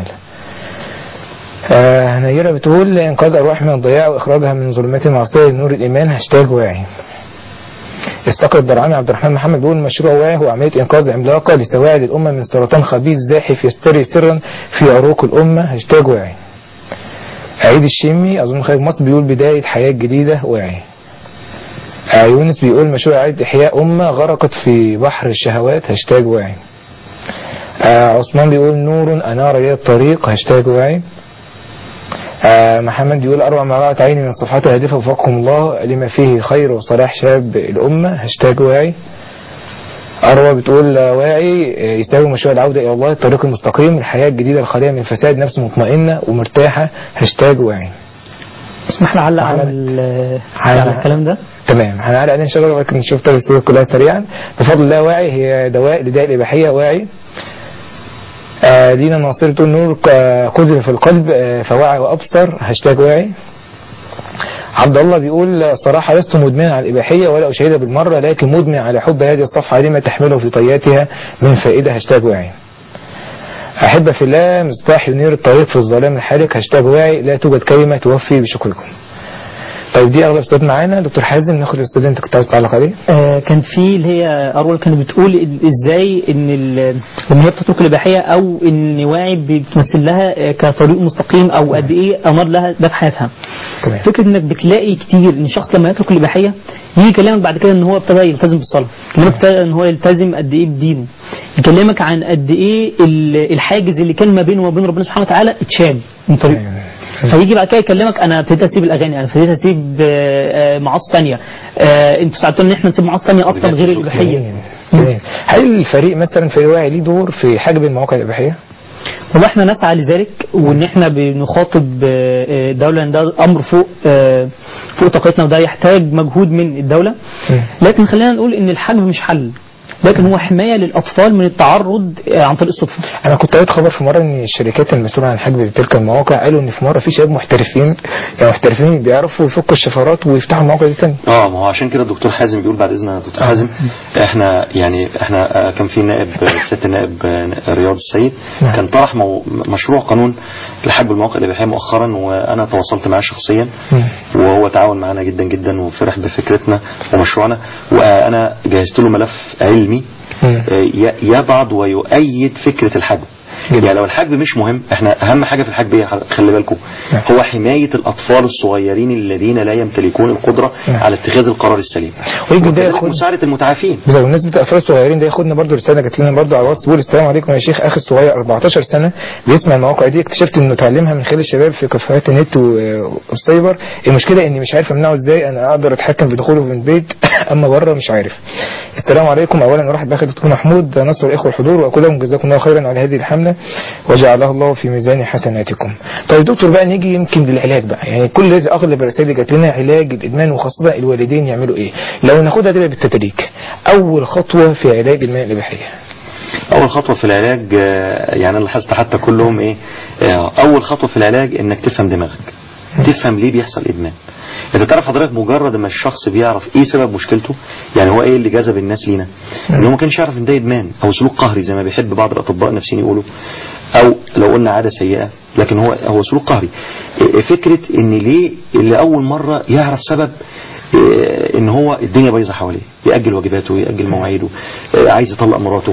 [SPEAKER 2] نيرة بتقول إنقاذ أرواح من الضياع وإخراجها من ظلمات المعصية لنور الإيمان. هاشتاج واعي. الصقر الدرعامي عبد الرحمن محمد بيقول مشروع واعي هو عملية إنقاذ عملاقة لسواعد الأمة من سرطان خبيث زاحف يستري سرا في عروق الأمة. هاشتاج واعي. عيد الشمي أظن خارج مصر بيقول بداية حياة جديدة واعي. يونس بيقول مشروع إعادة إحياء أمة غرقت في بحر الشهوات. هاشتاج واعي. عثمان بيقول نور أنار لي الطريق. هاشتاج واعي. محمد بيقول أروع ما رأت عيني من الصفحات الهادفة وفقكم الله لما فيه خير وصلاح شاب الأمة. هاشتاج واعي. أروى بتقول واعي يستوي مشروع العودة إلى الله الطريق المستقيم الحياة الجديدة الخالية من فساد نفس مطمئنة ومرتاحة. هاشتاج واعي.
[SPEAKER 3] اسمح لي أعلق على الكلام ده.
[SPEAKER 2] تمام هنعلق عليه إن شاء الله، لكن نشوف تفاصيل كلها سريعا. بفضل الله واعي هي دواء لداء الإباحية. واعي دينا ناصر تقول نور قذف في القلب فوعي وأبصر #واعي. عبد الله بيقول صراحة لست مدمنا على الإباحية ولا أشاهدها بالمرة، لكن مدمن على حب هذه الصفحة لما تحمله في طياتها من فائدة #واعي. أحب في الله مصباح ينير الطريق في الظلام الحالك #واعي. لا توجد كلمة توفي بشكركم. طيب دي اغلب استاذ معانا. دكتور حازم ناخد الاستاذ انت كنت عايز تعلق عليه.
[SPEAKER 3] كان في اللي هي اروى كانت بتقول ازاي ان هي بتترك الاباحيه او ان واعي بتمثل لها كطريق مستقيم او قد ايه امر لها ده في حياتها. فكره انك بتلاقي كتير ان الشخص لما يترك الاباحيه يجي يكلمك بعد كده ان هو ابتدى يلتزم بالصلاه، يكلمك ابتدى ان هو يلتزم قد ايه بدينه، يكلمك عن قد ايه الحاجز اللي كان ما بينه وبين ربنا سبحانه وتعالى اتشال من طريقه. فيجي بعد كده يكلمك انا ابتديت اسيب الاغاني، انا ابتديت اسيب معاصي ثانيه، انتوا ساعدتونا ان احنا نسيب معاصي ثانيه اصلا غير الاباحيه.
[SPEAKER 2] هل الفريق مثلا في الوعي ليه دور في حجب المواقع الاباحيه؟
[SPEAKER 3] والله احنا نسعى لذلك، وان احنا بنخاطب الدوله ان ده امر فوق طاقتنا وده يحتاج مجهود من الدوله، لكن خلينا نقول ان الحجب مش حل، لكن هو حماية للأطفال من التعرض عن طريق الصدفة.
[SPEAKER 2] أنا كنت قريت خبر في مرة إن الشركات المسؤولة عن حجب تلك المواقع قالوا إن في مرة في شباب محترفين بيعرفوا يفكوا الشفرات ويفتحوا المواقع دي تاني.
[SPEAKER 4] ما هو عشان كده الدكتور حازم بيقول بعد إذن الدكتور حازم احنا كان في نائب الست النائب رياض السيد كان طرح مشروع قانون لحجب المواقع الإباحية مؤخرا، وأنا تواصلت معاه شخصيا وهو تعاون معنا جدا جدا وفرح بفكرتنا ومشروعنا، وأنا جهزت له ملف علمي يبعض ويؤيد فكرة الحجب. يعني لو الحجب مش مهم، احنا اهم حاجة في الحجب خلي بالكم هو حماية الاطفال الصغيرين الذين لا يمتلكون القدرة على اتخاذ القرار السليم وكذلك مساعدة المتعافين.
[SPEAKER 2] بالنسبة للاطفال الصغيرين ده ياخدنا برضو رسالة جات لنا برضو على الواتس بيقول السلام عليكم يا شيخ، اخي الصغير 14 سنة بيسمع المواقع دي، اكتشفت انه اتعلمها من خلال الشباب في كافيهات النت والسايبر. المشكلة اني مش عارف امنعه ازاي، انا اقدر اتحكم في دخوله من البيت اما بره مش عارف. السلام عليكم، اولا ارحب باخي الدكتور محمود نصر الاخوه الحضور واقول لهم جزاكم الله خيرا على هذه الحملة وجعله الله في ميزان حسناتكم. طيب دكتور بقى نيجي يمكن للعلاج بقى، يعني كل اغلب الرسائل اللي جات لنا علاج الادمان وخاصه الوالدين يعملوا ايه؟ لو ناخدها كده بالتدريج، اول خطوه في علاج ادمان الاباحيه.
[SPEAKER 4] اول خطوه في العلاج يعني انا لاحظت حتى كلهم ايه، اول خطوه في العلاج انك تفهم دماغك، تفهم ليه بيحصل ادمان. انت تعرف حضرتك مجرد ما الشخص بيعرف ايه سبب مشكلته، يعني هو ايه اللي جذب الناس لينا، انه ما كانش يعرف ان ده ادمان او سلوك قهري زي ما بيحب بعض الاطباء النفسيين يقولوا، او لو قلنا عاده سيئه، لكن هو سلوك قهري. فكره ان ليه اللي اول مره يعرف سبب ان هو الدنيا بايظه حواليه، يأجل واجباته، يأجل مواعيده، عايز يطلق مراته،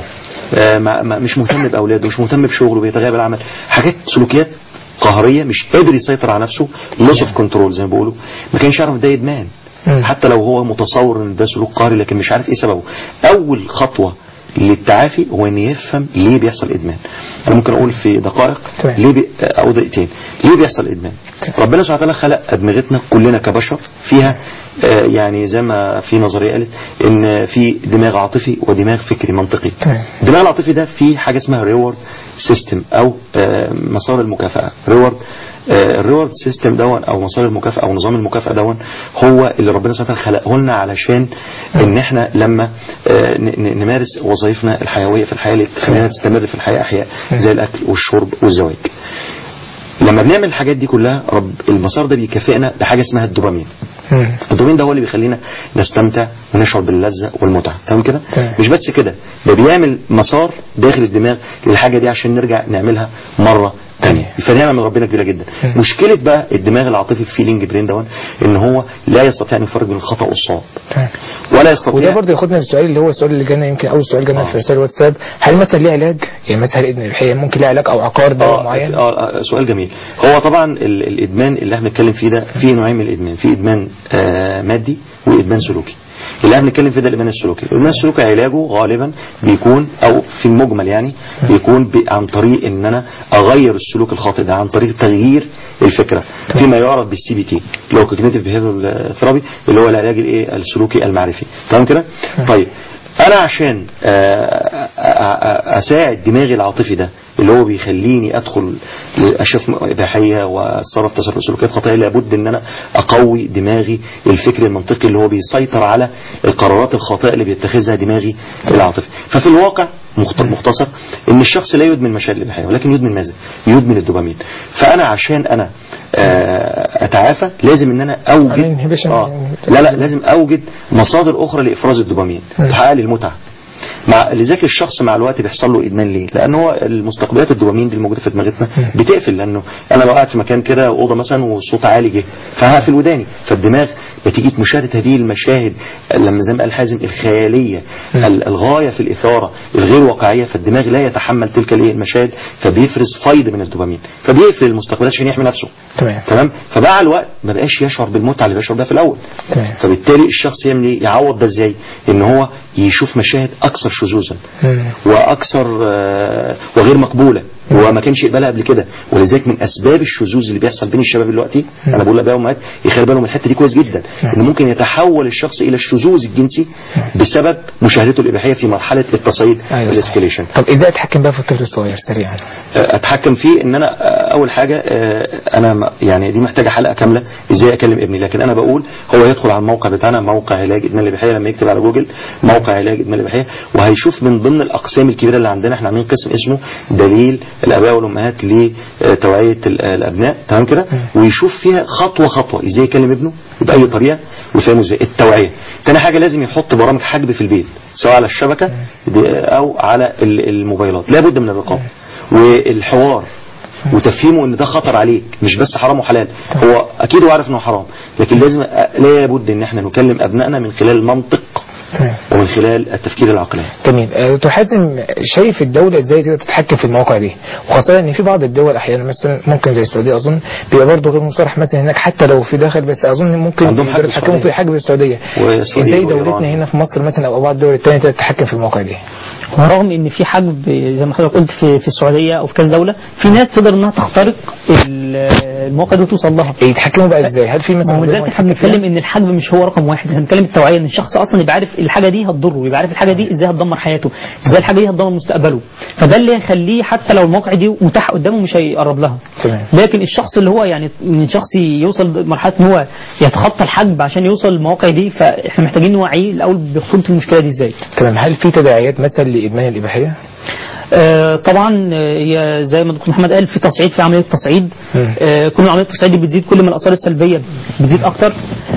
[SPEAKER 4] مش مهتم باولاده، مش مهتم بشغله، بيتغيب العمل، حاجات سلوكيات قهرية، مش قادر يسيطر على نفسه، loss of control زي ما بيقولوا. ما كانش يعرف ده ادمان حتى لو هو متصور ان ده سلوك قهري، لكن مش عارف ايه سببه. اول خطوة للتعافي هو ان يفهم ليه بيحصل ادمان. انا ممكن اقول في دقائق ليه او دقيقتين ليه بيحصل ادمان. ربنا سبحانه وتعالى خلق ادمغتنا كلنا كبشر فيها يعني زي ما في نظريه قالت ان في دماغ عاطفي ودماغ فكري منطقي. الدماغ العاطفي ده في حاجه اسمها ريورد سيستم او مسار المكافاه. الريورد سيستم دون او مسار المكافاه او نظام المكافاه دون هو اللي ربنا سبحانه وتعالى خلقه لنا علشان ان احنا لما نمارس وظائفنا الحيويه في الحياه اللي تخلينا نستمر في الحياه احياء زي الاكل والشرب والزواج. لما بنعمل الحاجات دي كلها المسار ده بيكافئنا بحاجه اسمها الدوبامين. الدوبامين ده هو اللي بيخلينا نستمتع ونشعر باللذة والمتعة. تمام كده؟ مش بس كده، ده بيعمل مسار داخل الدماغ للحاجة دي عشان نرجع نعملها مرة تانية. فنعمة من ربنا كبيرة جدا. مشكلة بقى الدماغ العاطفي الفيلينج برين دون ان هو لا يستطيع ان يفرق بين الخطأ والصواب ولا يستطيع.
[SPEAKER 2] وده برضه ياخدنا للسؤال اللي هو السؤال اللي جانا يمكن اول سؤال جانا في رسالة واتساب، هل مثلا ليه علاج؟ يعني مثلا الادمان الحقيقي ممكن ليه علاج او عقار دواء معين؟
[SPEAKER 4] سؤال جميل. هو طبعا الادمان اللي احنا بنتكلم فيه ده في نوعين من الادمان، في ادمان مادي وادمان سلوكي. اللي احنا بنتكلم فيه ده الادمان السلوكي. الادمان السلوكي علاجه غالبا بيكون او في المجمل يعني بيكون عن طريق ان انا اغير السلوك الخاطئ ده عن طريق تغيير الفكره فيما يعرف بالسي بي تي اللي هو كوجنيتيف بيهيفيرال ثيرابي اللي هو العلاج السلوكي المعرفي. تمام كده؟ طيب انا عشان اساعد دماغي العاطفي ده اللي هو بيخليني ادخل اشوف اباحيه واتصرف تصرف سلوكيات خطأه، لابد ان انا اقوي دماغي الفكر المنطقي اللي هو بيسيطر على القرارات الخاطئه اللي بيتخذها دماغي العاطفي. ففي الواقع مختصر ان الشخص لا يدمن مشاهد الاباحيه، ولكن يدمن ماذا؟ يدمن الدوبامين. فانا عشان انا اتعافى لازم ان انا اوجد لازم اوجد مصادر اخرى لافراز الدوبامين تحقق لي المتعه. لذلك الشخص مع الوقت بيحصل له ادمان. ليه؟ لان هو المستقبلات الدوبامين دي الموجوده في دماغنا بتقفل، لانه انا لو قاعد في مكان كده اوضه مثلا والصوت عالي جه فهقفل وداني، فالدماغ نتيجه مشاهده هذه المشاهد لما زي ما قال حازم الخياليه الغايه في الاثاره الغير واقعيه، فالدماغ لا يتحمل تلك المشاهد فبيفرز فيض من الدوبامين فبيقفل المستقبلات عشان يحمي نفسه. تمام. فمع الوقت ما بقاش يشعر بالمتعه اللي بيشعر بها في الاول. فبالتالي الشخص يعمل ايه؟ يعوض ده ازاي؟ ان هو يشوف مشاهد اكثر شذوذا واكثر وغير مقبوله وما كانش يقبلها قبل كده. ولذلك من اسباب الشذوذ اللي بيحصل بين الشباب دلوقتي، انا بقول لاباء وامهات يخلي بالهم من الحته دي كويس جدا، ان ممكن يتحول الشخص الى الشذوذ الجنسي بسبب مشاهدته الاباحيه في مرحله التصعيد الاسكليشن.
[SPEAKER 2] طب ازاي اتحكم بقى في الطفل الصغير سريعا؟
[SPEAKER 4] اتحكم فيه ان انا اول حاجه انا يعني دي محتاجه حلقه كامله ازاي اكلم ابني، لكن انا بقول هو يدخل على الموقع بتاعنا موقع علاج ادمان الاباحيه، لما يكتب على جوجل موقع علاج ادمان الاباحيه وهيشوف من ضمن الاقسام الكبيره اللي عندنا احنا عاملين قسم اسمه دليل الاباء والامهات لتوعيه الابناء. تمام كده؟ ويشوف فيها خطوه خطوه ازاي يكلم ابنه باي طريقه ويفهمه ازاي. التوعيه. تاني حاجه لازم يحط برامج حجب في البيت سواء على الشبكه او على الموبايلات، لابد من الرقابه والحوار وتفهيمه ان ده خطر عليك، مش بس حرام وحلال، هو اكيد هو عارف انه حرام، لكن لابد ان احنا نكلم ابنائنا من خلال المنطق ومن خلال التفكير العقلي.
[SPEAKER 2] جميل. دكتور حازم، شايف الدولة ازاي تقدر تتحكم في المواقع دي، وخاصة ان في بعض الدول احيانا مثلا ممكن زي السعودية اظن بيبقى برضه غير مصرح مثلا هناك حتى لو في داخل، بس اظن ممكن يتحكموا في حجب السعودية. ازاي دولتنا هنا في مصر مثلا او بعض الدول الثانية تتحكم في المواقع دي؟
[SPEAKER 3] ورغم ان في حجب زي ما حضرتك قلت في السعوديه او في كذا دوله، في ناس تقدر انها تخترق المواقع دي وتوصل لها.
[SPEAKER 2] يتحكموا بقى ازاي؟ هل في مثلا
[SPEAKER 3] ولذلك احنا بنتكلم ان الحجب مش هو رقم واحد، احنا بنتكلم التوعيه، ان الشخص اصلا يبقى عارف الحاجه دي هتضره، يبقى عارف الحاجه دي ازاي هتدمر حياته، ازاي الحاجه دي هتدمر مستقبله، فده اللي هيخليه حتى لو المواقع دي متاحه قدامه مش هيقرب لها. لكن الشخص اللي هو يعني من شخص يوصل لمرحله ان هو يتخطى الحجب عشان يوصل للمواقع دي، فاحنا محتاجين نوعيه الاول بخطوره المشكله دي ازاي.
[SPEAKER 2] تمام. هل في تداعيات مثلا لادمان الاباحيه؟
[SPEAKER 3] طبعا هي زي ما دكتور محمد قال في تصعيد، في عمليه تصعيد، كل ما عمليه التصعيد دي بتزيد كل ما الاثار السلبيه بتزيد اكتر،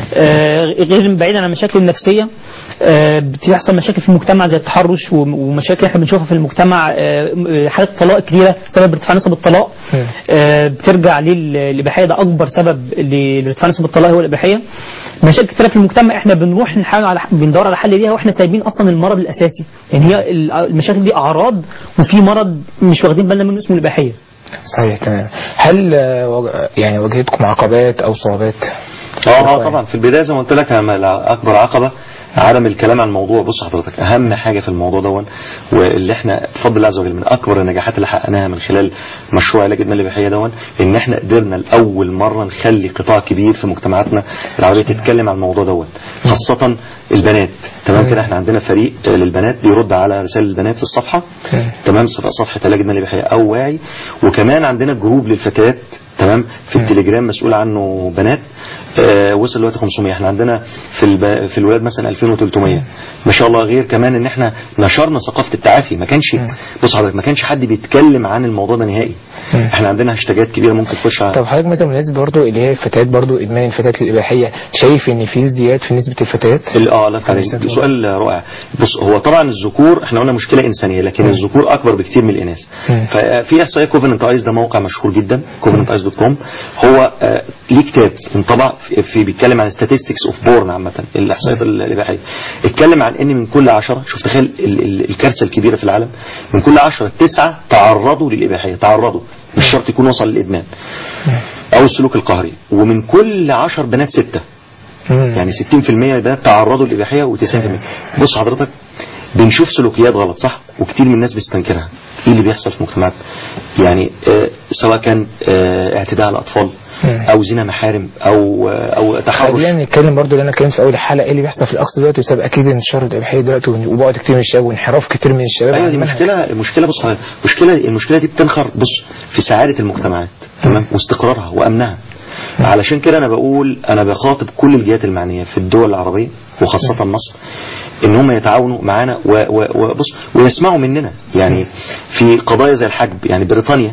[SPEAKER 3] غير بعيدا عن المشاكل النفسيه بتحصل مشاكل في المجتمع زي التحرش ومشاكل احنا بنشوفها في المجتمع، حالات الطلاق كتيره بسبب ارتفاع نسب الطلاق، بترجع للاباحيه، ده اكبر سبب لارتفاع نسب الطلاق هو الاباحيه. مشاكل كتير في المجتمع احنا بنروح نحاول بندور على حل ليها واحنا سايبين اصلا المرض الاساسي، يعني هي المشاكل دي اعراض وفي مرض مش واخدين بالنا منه اسمه الاباحيه.
[SPEAKER 2] صحيح. تمام. هل يعني واجهتكم عقبات او صعوبات؟
[SPEAKER 4] طبعا في البدايه زي ما قلت لك اكبر عقبه عدم الكلام عن الموضوع. بص حضرتك، اهم حاجه في الموضوع دون واللي احنا بفضل الله عز وجل من اكبر النجاحات اللي حققناها من خلال مشروع علاج ادمان الاباحيه دون، ان احنا قدرنا لاول مره نخلي قطاع كبير في مجتمعاتنا العربيه تتكلم عن الموضوع دون، خاصه البنات. تمام كده؟ احنا عندنا فريق للبنات بيرد على رسائل البنات في الصفحه، تمام، صفحه علاج ادمان الاباحيه او واعي، وكمان عندنا جروب للفتيات، تمام، في التليجرام مسؤول عنه بنات، وصل دلوقتي 500. احنا عندنا في الولاد مثلا 2300 ما شاء الله. غير كمان ان احنا نشرنا ثقافه التعافي. ما كانش بص حضرتك ما كانش حد بيتكلم عن الموضوع ده نهائي. احنا عندنا هاشتاجات كبيره ممكن تخش
[SPEAKER 2] طب حضرتك مثلا بالنسبه برضه اللي هي الفتيات، برضه ادمان الفتيات للاباحيه، شايف ان في ازدياد في نسبه الفتيات؟
[SPEAKER 4] لا ده سؤال رائع. بص هو طبعا الذكور احنا قلنا مشكله انسانيه، لكن الذكور اكبر بكتير من الاناث. ففي احصائيه كوفننت ايز، ده موقع مشهور جدا covenanteyes.com، هو ليه كتاب انطبع في بيتكلم عن statistics of porn عامه، الاحصائيات الاباحيه. اتكلم عن ان من كل 10، شوف تخيل الكارثه الكبيره في العالم، من كل 10 9 تعرضوا للاباحيه، تعرضوا، مش شرط يكون وصل للادمان او السلوك القهري، ومن كل 10 بنات 6، يعني 60% بنات تعرضوا للاباحيه و90%. بص حضرتك، بنشوف سلوكيات غلط صح، وكتير من الناس بيستنكرها. ايه اللي بيحصل في مجتمعات؟ يعني سواء كان اعتداء على الاطفال، او زنا محارم او تحرش.
[SPEAKER 2] خلينا نتكلم برضو اللي انا اتكلمت في اول الحلقه ايه اللي بيحصل في الاقصى دلوقتي بسبب اكيد انتشار الاباحيه دلوقتي وبعد كتير من الشباب وانحراف كتير من الشباب.
[SPEAKER 4] ايوه دي مشكله بص، المشكله دي بتنخر بص في سعاده المجتمعات تمام واستقرارها وامنها. علشان كده انا بقول انا بخاطب كل الجهات المعنيه في الدول العربيه وخاصه مصر ان هم يتعاونوا معانا وبص ويسمعوا مننا يعني في قضايا زي الحجب. يعني بريطانيا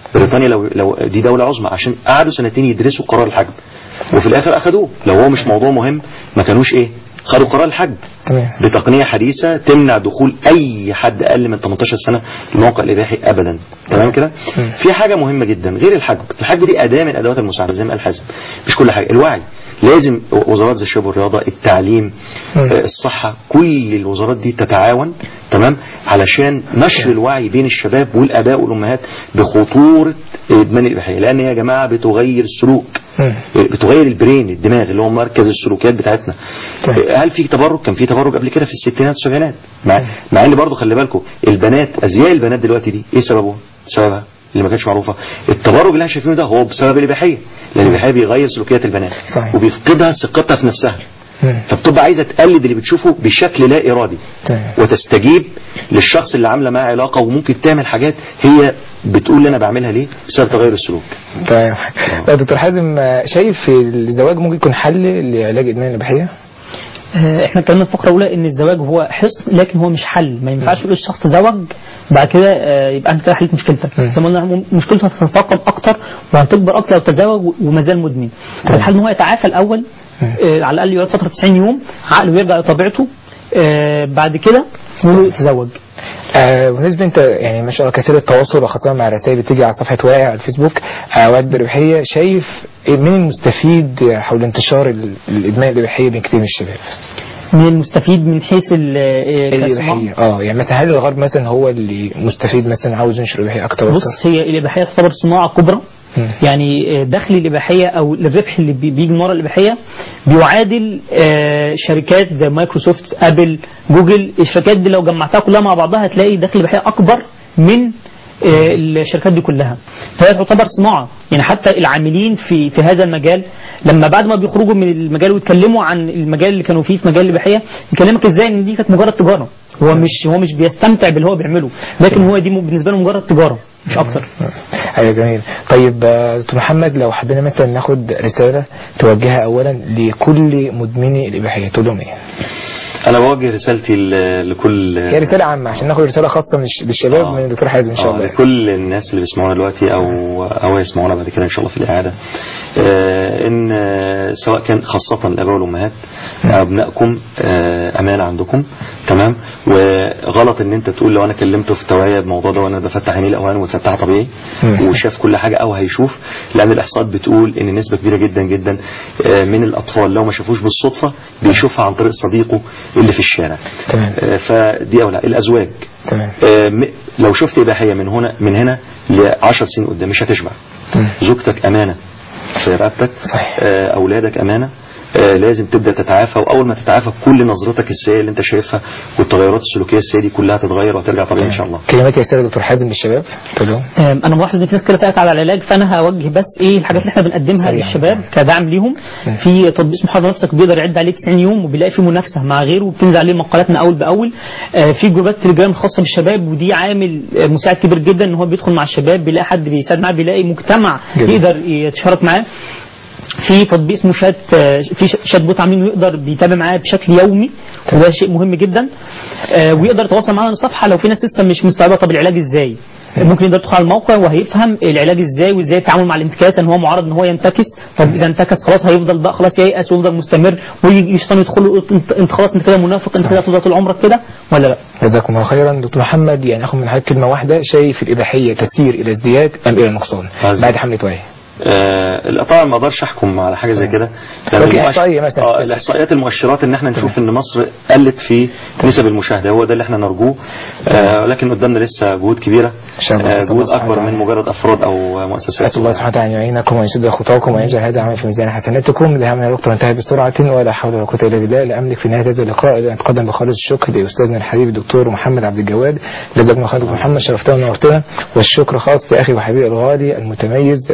[SPEAKER 4] لو دي دولة عظمى عشان قعدوا سنتين يدرسوا قرار الحجب وفي الاخر اخدوه. لو هو مش موضوع مهم ما كانوش خدوا قرار الحجب بتقنية حديثة تمنع دخول اي حد اقل من 18 سنة الموقع الاباحي ابدا. تمام كده. في حاجة مهمة جدا غير الحجب دي اداة من ادوات المساعدة زي ما قال حازم. مش كل حاجة. الوعي لازم وزارات زي الشباب والرياضة التعليم الصحة كل الوزارات دي تتعاون تمام علشان نشر الوعي بين الشباب والاباء والامهات بخطورة ادمان الاباحية. لان يا جماعة بتغير السلوك بتغير البرين الدماغ اللي هو مركز السلوكيات بتاعتنا. هل في تبرج؟ كان في تبرج قبل كده في الستينات والسبعينات مع ان برضه خلي بالكم البنات ازياء البنات دلوقتي دي ايه سببها اللي ما كانش معروفة. التبرج اللي احنا شايفينه ده هو بسبب الاباحية لان الاباحية بيغير سلوكيات البنات وبيفقدها ثقتها في نفسها فبتبقى عايزة تقلد اللي بتشوفه بشكل لا إرادي وتستجيب للشخص اللي عامله معاه علاقة وممكن تعمل حاجات هي بتقول لي أنا بعملها ليه بسبب تغير السلوك.
[SPEAKER 2] طيب دكتور حازم شايف الزواج ممكن يكون حل لعلاج إدمان الإباحية؟
[SPEAKER 3] احنا اتكلمنا في الفقره الاولى ان الزواج هو حصن لكن هو مش حل. ما ينفعش تقول الشخص تزوج بعد كده يبقى انت كده حليت مشكلتك. زي ما قلنا مشكلته هتتفاقم اكتر وهتكبر اكتر لو تزوج وما زال مدمن. الحل ان هو يتعافى الاول على الاقل يقعد فتره 90 يوم عقله يرجع لطبيعته بعد كده يتزوج.
[SPEAKER 2] بالنسبة انت يعني ما شاء الله كثير التواصل وخاصة مع الرسائل بتيجي على صفحة واعي على الفيسبوك وعد الإباحية شايف مين المستفيد حول انتشار الإدمان الإباحية بين كثير من الشباب؟
[SPEAKER 3] من المستفيد من حيث
[SPEAKER 2] الإباحية يعني مثلا هل الغرب مثلا هو اللي مستفيد مثلا عاوز ينشر الإباحية أكتر وأكتر؟
[SPEAKER 3] بص هي الإباحية تعتبر صناعة كبرى يعني دخل الإباحية أو الربح اللي بيجي من وراء الإباحية بيعادل شركات زي مايكروسوفت أبل جوجل. الشركات دي لو جمعتها كلها مع بعضها هتلاقي دخل الإباحية أكبر من الشركات دي كلها. فهي تعتبر صناعة. يعني حتى العاملين في هذا المجال لما بعد ما بيخرجوا من المجال ويتكلموا عن المجال اللي كانوا فيه في مجال الإباحية يكلمك ازاي ان دي كانت مجرد تجارة. هو مش بيستمتع باللي هو بيعمله لكن هو دي بالنسبة له مجرد تجارة مش أكتر.
[SPEAKER 2] أيوة جميل. طيب دكتور محمد لو حبينا مثلا ناخد رسالة توجهها أولا لكل مدمني الإباحية تقول لهم إيه؟
[SPEAKER 4] أنا بوجه رسالتي لكل
[SPEAKER 2] هي رسالة عامة عشان ناخد رسالة خاصة للشباب من الدكتور حازم إن شاء الله.
[SPEAKER 4] لكل الناس اللي بيسمعونا دلوقتي أو يسمعونا بعد كده إن شاء الله في الإعادة إن سواء كان خاصة الآباء والأمهات أبنائكم أمانة عندكم تمام. وغلط إن أنت تقول لو أنا كلمته في توعية بالموضوع ده وأنا بفتح عينيه الأوان وتفتحها طبيعي وشاف كل حاجة أو هيشوف. لأن الإحصاءات بتقول إن نسبة كبيرة جدا جدا من الأطفال لو ما شافوش بالصدفة بيشوفها عن طريق صديقه اللي في الشارع. فدي أولى. الأزواج لو شفت إباحية من هنا ل10 سنين قدام مش هتشبع. زوجتك أمانة في رقبتك. أولادك أمانة. لازم تبدأ تتعافى وأول ما تتعافى كل نظرتك السيئة اللي انت شايفها والتغيرات السلوكية السيئة دي كلها تتغير وهترجع طبيعي إن شاء الله.
[SPEAKER 2] كلمات يا دكتور حازم للشباب تقولهم.
[SPEAKER 3] أنا ملاحظ إن في ناس كده سألت على العلاج فأنا هوجه بس الحاجات اللي احنا بنقدمها للشباب كدعم ليهم. في تطبيق اسمه حر نفسك بيقدر يعد عليه 90 يوم وبيلاقي فيه منافسة مع غيره وبتنزل عليه مقالاتنا أول بأول. في جروبات تليجرام خاصة بالشباب ودي عامل مساعد كبير جدا إن هو بيدخل مع الشباب بيلاقي حد بيساعد معاه بيلاقي مجتمع يقدر يتشارك معاه. في تطبيق اسمه شات بوت عاملينه يقدر بيتابع معاه بشكل يومي وده شيء مهم جدا. ويقدر يتواصل معانا الصفحه لو في ناس لسه مش مستوعبه طب العلاج ازاي ممكن يقدر يدخل على الموقع وهيفهم العلاج ازاي وازاي التعامل مع الانتكاس ان هو معرض ان هو ينتكس. طب اذا انتكس خلاص هيفضل بقى خلاص ييأس ويفضل مستمر ويجي يشطن يدخل انت خلاص انت كده منافق انت كده هتفضل طول عمرك كده ولا لا؟
[SPEAKER 2] جزاكم الله خيرا. دكتور محمد يعني اخد من حضرتك كلمه واحده شايف الاباحيه تسير الى ازدياد ام الى نقصان بعد حمله وعي؟
[SPEAKER 4] طبعا ما اقدرش احكم على حاجه زي كده. الاحصائيات المؤشرات ان احنا نشوف ان مصر قلت في نسب المشاهده هو ده اللي احنا نرجوه. ولكن قدامنا لسه جهود كبيره جهود اكبر من مجرد افراد او مؤسسات.
[SPEAKER 2] اسال الله سبحانه وتعالى ان يعينكم ويسد خطاكم ويجعل هذا عمل في ميزان حسناتكم. دعمنا الوقت وانتهى بسرعه ولا حول ولا قوه الا بالله. لا املك في نهايه هذا اللقاء الا ان اتقدم بخالص الشكر لاستاذنا الحبيب الدكتور محمد عبد الجواد. جزاكم الله خير محمد شرفتنا ونورتنا. والشكر خاص لاخي وحبيبي الغالي المتميز الداعي الشاب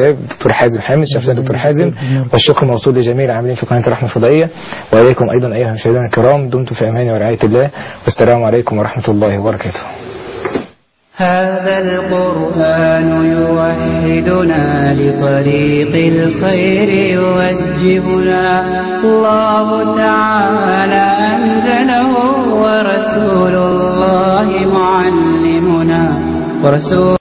[SPEAKER 2] الشباب الدكتور حازم حامد، شرفتنا دكتور حازم، والشكر موصول لجميع العاملين في قناة الرحمة الفضائية، وإليكم أيضا أيها المشاهدين الكرام. دمتم في أمان ورعاية الله، والسلام عليكم ورحمة الله وبركاته.
[SPEAKER 1] هذا القرآن يوحدنا لطريق الخير يوجهنا، الله تعالى أنزله ورسول الله معلمنا ورسول